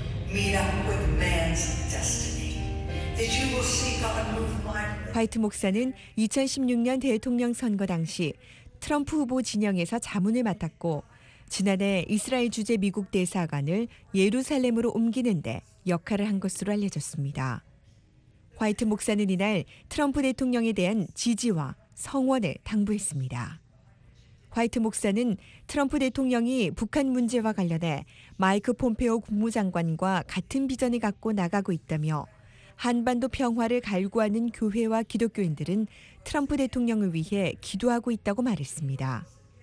화이트 목사는 이천십육 년 대통령 선거 당시 트럼프 후보 진영에서 자문을 맡았고 지난해 이스라엘 주재 미국 대사관을 예루살렘으로 옮기는 데 역할을 한 것으로 알려졌습니다. 화이트 목사는 이날 트럼프 대통령에 대한 지지와 성원을 당부했습니다. 화이트 목사는 트럼프 대통령이 북한 문제와 관련해 마이크 폼페오 국무장관과 같은 비전을 갖고 나가고 있다며 한반도 평화를 갈구하는 교회와 기독교인들은 트럼프 대통령을 위해 기도하고 있다고 말했습니다.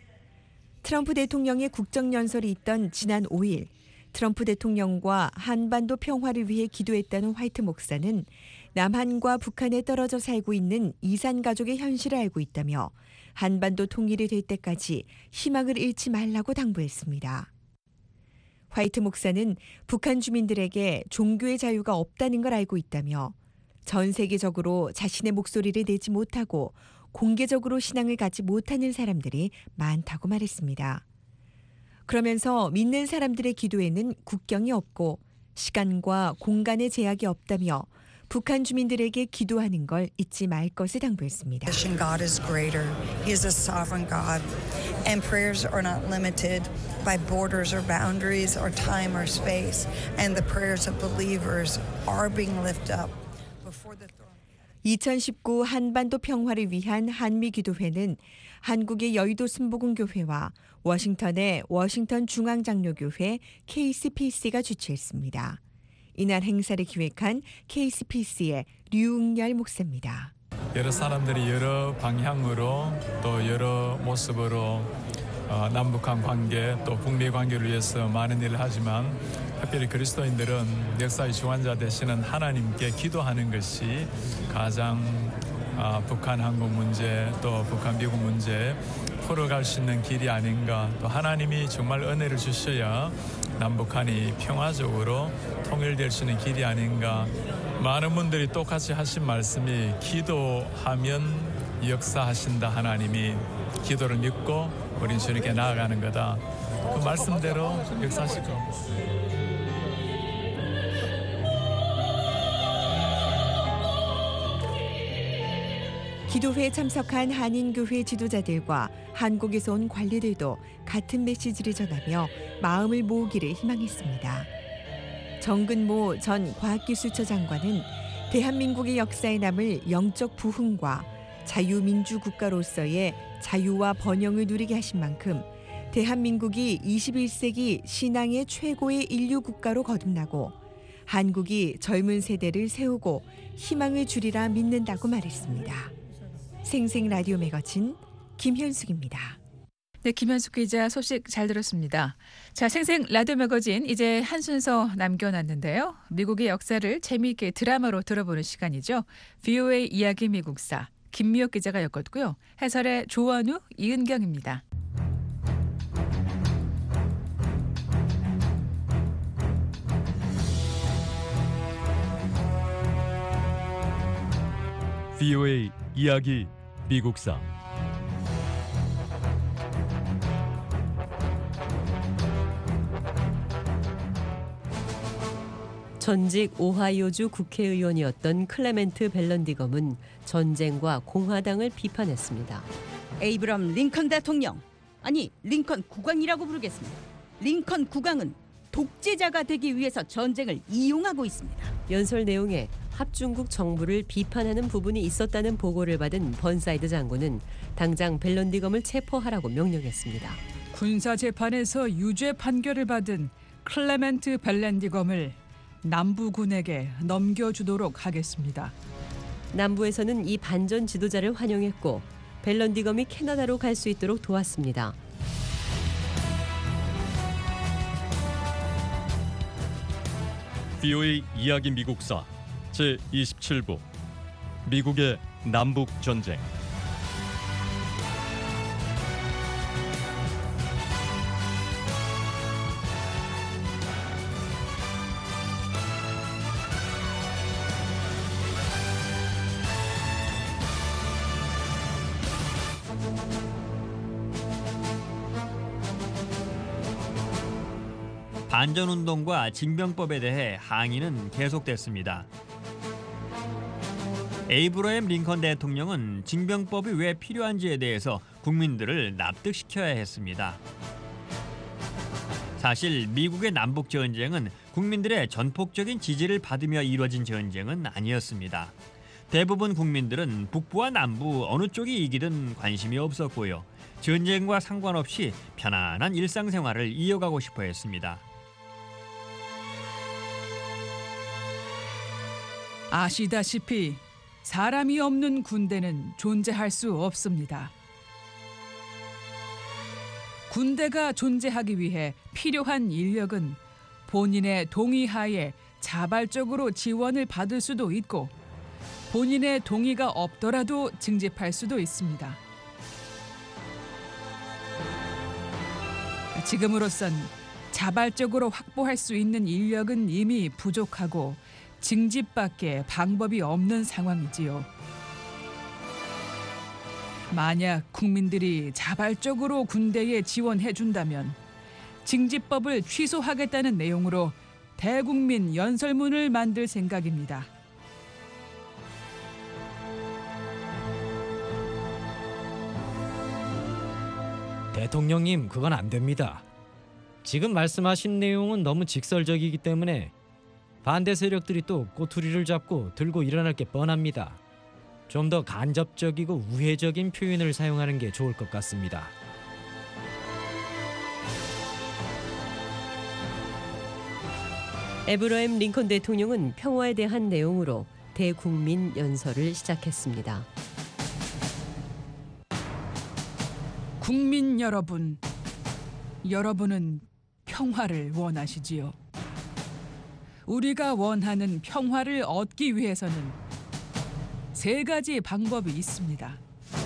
트럼프 대통령의 국정연설이 있던 지난 오 일 트럼프 대통령과 한반도 평화를 위해 기도했다는 화이트 목사는 남한과 북한에 떨어져 살고 있는 이산 가족의 현실을 알고 있다며 한반도 통일이 될 때까지 희망을 잃지 말라고 당부했습니다. 화이트 목사는 북한 주민들에게 종교의 자유가 없다는 걸 알고 있다며 전 세계적으로 자신의 목소리를 내지 못하고 공개적으로 신앙을 갖지 못하는 사람들이 많다고 말했습니다. 그러면서 믿는 사람들의 기도에는 국경이 없고 시간과 공간의 제약이 없다며 북한 주민들에게 기도하는 걸 잊지 말 것을 당부했습니다. God is greater. He is a sovereign God. And prayers are not limited by borders or boundaries or time or space. And the prayers of believers are being lifted up before the throne. 이천십구 한반도 평화를 위한 한미기도회는 한국의 여의도 순복음교회와 워싱턴의 워싱턴 중앙장로교회 케이씨피씨가 주최했습니다. 이날 행사를 기획한 케이씨피씨의 류응열 목사입니다. 여러 사람들이 여러 방향으로 또 여러 모습으로 어, 남북한 관계 또 북미 관계를 위해서 많은 일을 하지만 특별히 그리스도인들은 역사의 주관자 되시는 하나님께 기도하는 것이 가장 어, 북한 한국 문제 또 북한 미국 문제 풀어갈 수 있는 길이 아닌가. 또 하나님이 정말 은혜를 주셔야 남북한이 평화적으로 통일될 수 있는 길이 아닌가. 많은 분들이 똑같이 하신 말씀이 기도하면 역사하신다. 하나님이 기도를 믿고 우린 주님께 나아가는 거다. 그 말씀대로 역사하시고. 기도회에 참석한 한인교회 지도자들과 한국에서 온 관리들도 같은 메시지를 전하며 마음을 모으기를 희망했습니다. 정근모 전 과학기술처 장관은 대한민국의 역사에 남을 영적 부흥과 자유민주국가로서의 자유와 번영을 누리게 하신 만큼 대한민국이 이십일 세기 신앙의 최고의 인류국가로 거듭나고 한국이 젊은 세대를 세우고 희망을 주리라 믿는다고 말했습니다. 생생 라디오 매거진 김현숙입니다. 네, 김현숙 기자 소식 잘 들었습니다. 자, 생생 라디오 매거진 이제 한 순서 남겨놨는데요. 미국의 역사를 재미있게 드라마로 들어보는 시간이죠. 브이오에이 이야기 미국사 김미옥 기자가 엮었고요. 해설의 조원우, 이은경입니다. 브이오에이 이야기 미국사. 전직 오하이오주 국회의원이었던 클레멘트 벨런디검은 전쟁과 공화당을 비판했습니다. 에이브럼 링컨 대통령, 아니 링컨 국왕이라고 부르겠습니다. 링컨 국왕은 독재자가 되기 위해서 전쟁을 이용하고 있습니다. 연설 내용에 합중국 정부를 비판하는 부분이 있었다는 보고를 받은 번사이드 장군은 당장 벨런디검을 체포하라고 명령했습니다. 군사재판에서 유죄 판결을 받은 클레멘트 벨런디검을 남부군에게 넘겨주도록 하겠습니다. 남부에서는 이 반전 지도자를 환영했고 벨런디검이 캐나다로 갈 수 있도록 도왔습니다. 브이오에이 이야기 미국사 제이십칠 부 미국의 남북 전쟁. 반전운동과 징병법에 대해 항의는 계속됐습니다. 에이브러햄 링컨 대통령은 징병법이 왜 필요한지에 대해서 국민들을 납득시켜야 했습니다. 사실 미국의 남북 전쟁은 국민들의 전폭적인 지지를 받으며 이루어진 전쟁은 아니었습니다. 대부분 국민들은 북부와 남부 어느 쪽이 이기든 관심이 없었고요. 전쟁과 상관없이 편안한 일상생활을 이어가고 싶어 했습니다. 아시다시피 사람이 없는 군대는 존재할 수 없습니다. 군대가 존재하기 위해 필요한 인력은 본인의 동의하에 자발적으로 지원을 받을 수도 있고 본인의 동의가 없더라도 징집할 수도 있습니다. 지금으로선 자발적으로 확보할 수 있는 인력은 이미 부족하고 징집밖에 방법이 없는 상황이지요. 만약 국민들이 자발적으로 군대에 지원해준다면 징집법을 취소하겠다는 내용으로 대국민 연설문을 만들 생각입니다. 대통령님, 그건 안 됩니다. 지금 말씀하신 내용은 너무 직설적이기 때문에 반대 세력들이 또 꼬투리를 잡고 들고 일어날 게 뻔합니다. 좀 더 간접적이고 우회적인 표현을 사용하는 게 좋을 것 같습니다. 에브러햄 링컨 대통령은 평화에 대한 내용으로 대국민 연설을 시작했습니다. 국민 여러분, 여러분은 평화를 원하시지요. 우리가 원하는 평화를 얻기 위해서는 세 가지 방법이 있습니다.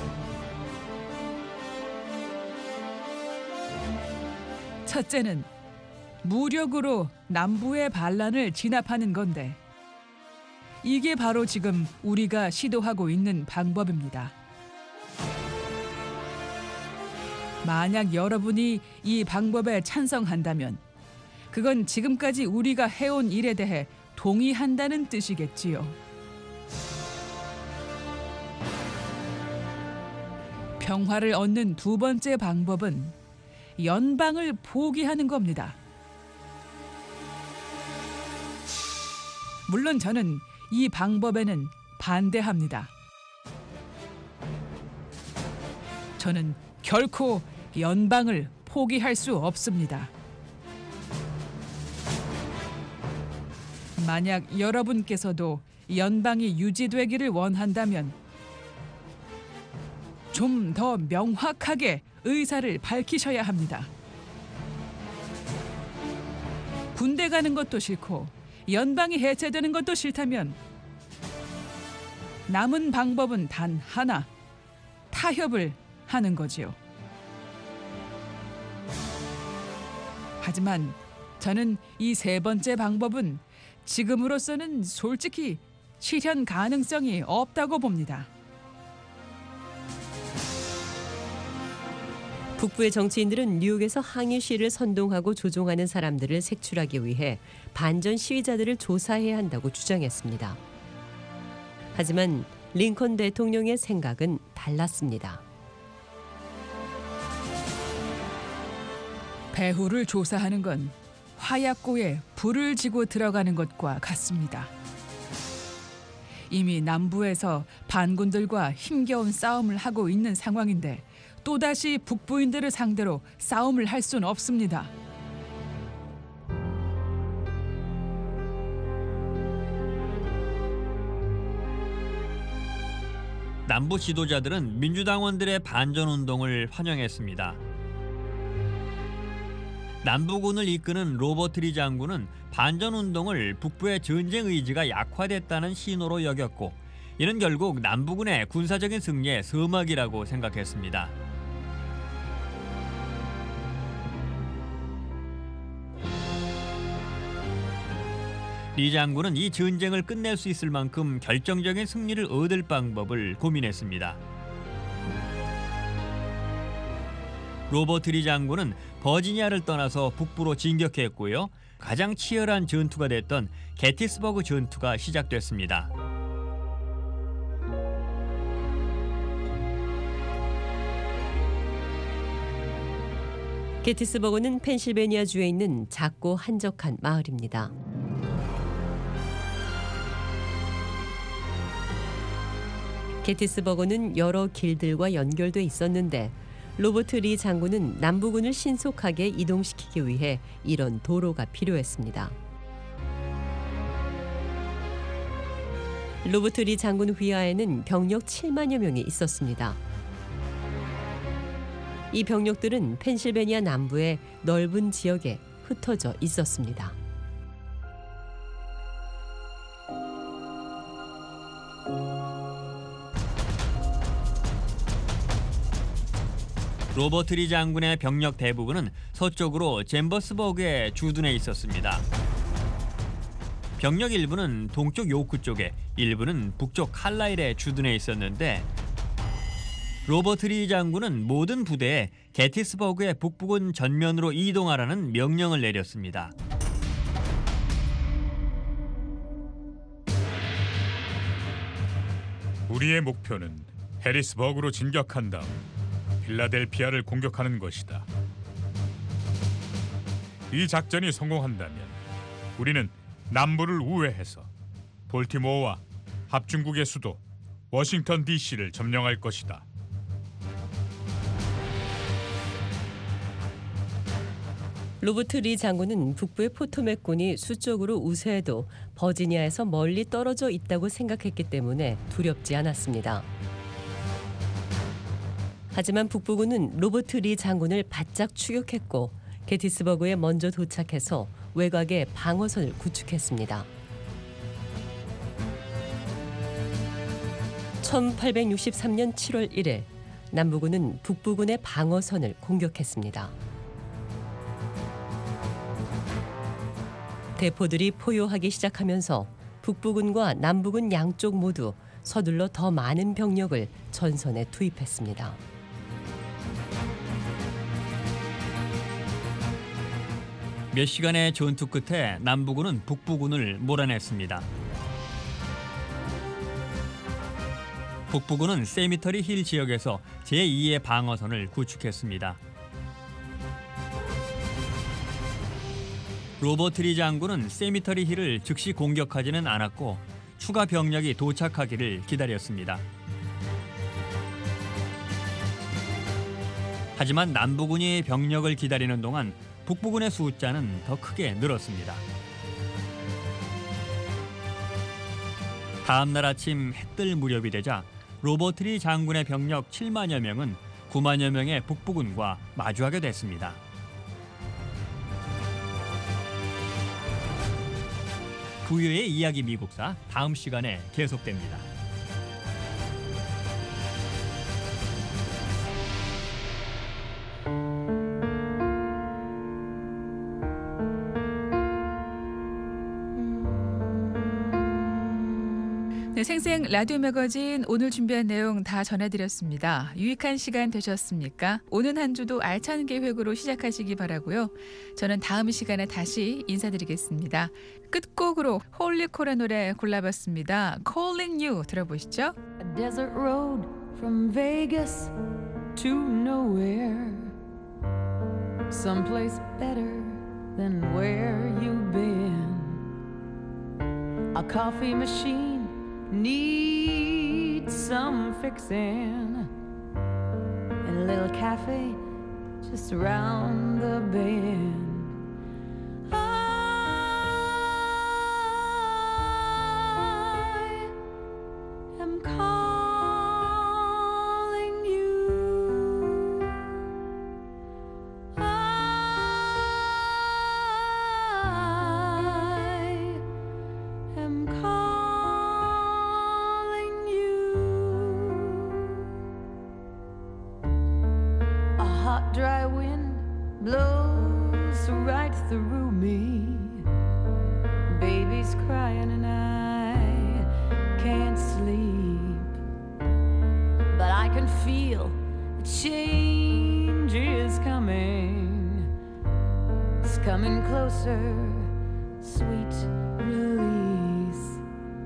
첫째는 무력으로 남부의 반란을 진압하는 건데 이게 바로 지금 우리가 시도하고 있는 방법입니다. 만약 여러분이 이 방법에 찬성한다면 그건 지금까지 우리가 해온 일에 대해 동의한다는 뜻이겠지요. 평화를 얻는 두 번째 방법은 연방을 포기하는 겁니다. 물론 저는 이 방법에는 반대합니다. 저는 결코 연방을 포기할 수 없습니다. 만약 여러분께서도 연방이 유지되기를 원한다면 좀 더 명확하게 의사를 밝히셔야 합니다. 군대 가는 것도 싫고 연방이 해체되는 것도 싫다면 남은 방법은 단 하나, 타협을 하는 거지요. 하지만 저는 이 세 번째 방법은 지금으로서는 솔직히 실현 가능성이 없다고 봅니다. 북부의 정치인들은 뉴욕에서 항의 시위를 선동하고 조종하는 사람들을 색출하기 위해 반전 시위자들을 조사해야 한다고 주장했습니다. 하지만 링컨 대통령의 생각은 달랐습니다. 배후를 조사하는 건 화약고에 불을 지고 들어가는 것과 같습니다. 이미 남부에서 반군들과 힘겨운 싸움을 하고 있는 상황인데 또다시 북부인들을 상대로 싸움을 할 수는 없습니다. 남부 지도자들은 민주당원들의 반전운동을 환영했습니다. 남부군을 이끄는 로버트 리 장군은 반전운동을 북부의 전쟁 의지가 약화됐다는 신호로 여겼고 이는 결국 남부군의 군사적인 승리의 서막이라고 생각했습니다. 리 장군은 이 전쟁을 끝낼 수 있을 만큼 결정적인 승리를 얻을 방법을 고민했습니다. 로버트 리 장군은 버지니아를 떠나서 북부로 진격했고요. 가장 치열한 전투가 됐던 게티스버그 전투가 시작됐습니다. 게티스버그는 펜실베니아주에 있는 작고 한적한 마을입니다. 게티스버그는 여러 길들과 연결돼 있었는데 로버트 리 장군은 남부군을 신속하게 이동시키기 위해 이런 도로가 필요했습니다. 로버트 리 장군 휘하에는 병력 칠만여 명이 있었습니다. 이 병력들은 펜실베니아 남부의 넓은 지역에 흩어져 있었습니다. 로버트 리 장군의 병력 대부분은 서쪽으로 잼버스버그에 주둔해 있었습니다. 병력 일부는 동쪽 요크 쪽에, 일부는 북쪽 칼라일에 주둔해 있었는데 로버트 리 장군은 모든 부대에 게티스버그의 북부군 전면으로 이동하라는 명령을 내렸습니다. 우리의 목표는 해리스버그로 진격한 다음 필라델피아를 공격하는 것이다. 이 작전이 성공한다면 우리는 남부를 우회해서 볼티모어와 합중국의 수도 워싱턴 디씨를 점령할 것이다. 로버트 리 장군은 북부의 포토맥군이 수적으로 우세해도 버지니아에서 멀리 떨어져 있다고 생각했기 때문에 두렵지 않았습니다. 하지만 북부군은 로버트 리 장군을 바짝 추격했고 게티스버그에 먼저 도착해서 외곽에 방어선을 구축했습니다. 천팔백육십삼 년 칠월 일일 남부군은 북부군의 방어선을 공격했습니다. 대포들이 포효하기 시작하면서 북부군과 남부군 양쪽 모두 서둘러 더 많은 병력을 전선에 투입했습니다. 몇 시간의 전투 끝에 남부군은 북부군을 몰아냈습니다. 북부군은 세미터리 힐 지역에서 제이의 방어선을 구축했습니다. 로버트 리 장군은 세미터리 힐을 즉시 공격하지는 않았고 추가 병력이 도착하기를 기다렸습니다. 하지만 남부군이 병력을 기다리는 동안 북부군의 숫자는 더 크게 늘었습니다. 다음 날 아침 해뜰 무렵이 되자 로버트 리 장군의 병력 칠만여 명은 구만여 명의 북부군과 마주하게 됐습니다. 부유의 이야기 미국사 다음 시간에 계속됩니다. 네, 생생 라디오 매거진 오늘 준비한 내용 다 전해드렸습니다. 유익한 시간 되셨습니까? 오는 한 주도 알찬 계획으로 시작하시기 바라고요. 저는 다음 시간에 다시 인사드리겠습니다. 끝곡으로 홀리콜의 노래 골라봤습니다. Calling You 들어보시죠. A desert road from Vegas to nowhere. Someplace better than where you've been. A coffee machine needs some fixing. And a little cafe just around the bend. I am calling you. I am calling you. A hot, dry wind blows right through me. Baby's crying and I can't sleep, but I can feel the change is coming. It's coming closer, sweet release.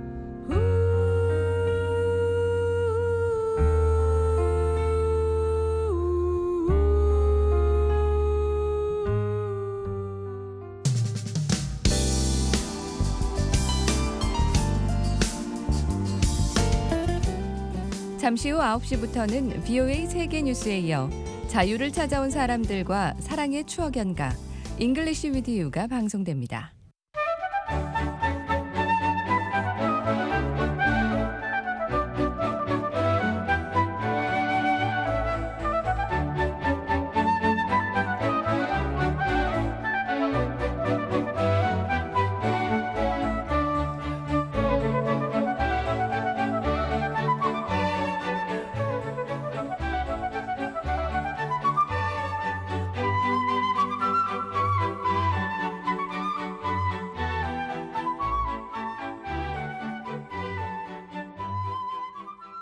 잠시 후 아홉 시부터는 브이오에이 세계 뉴스에 이어 자유를 찾아온 사람들과 사랑의 추억 연가 잉글리시 위드 유가 방송됩니다.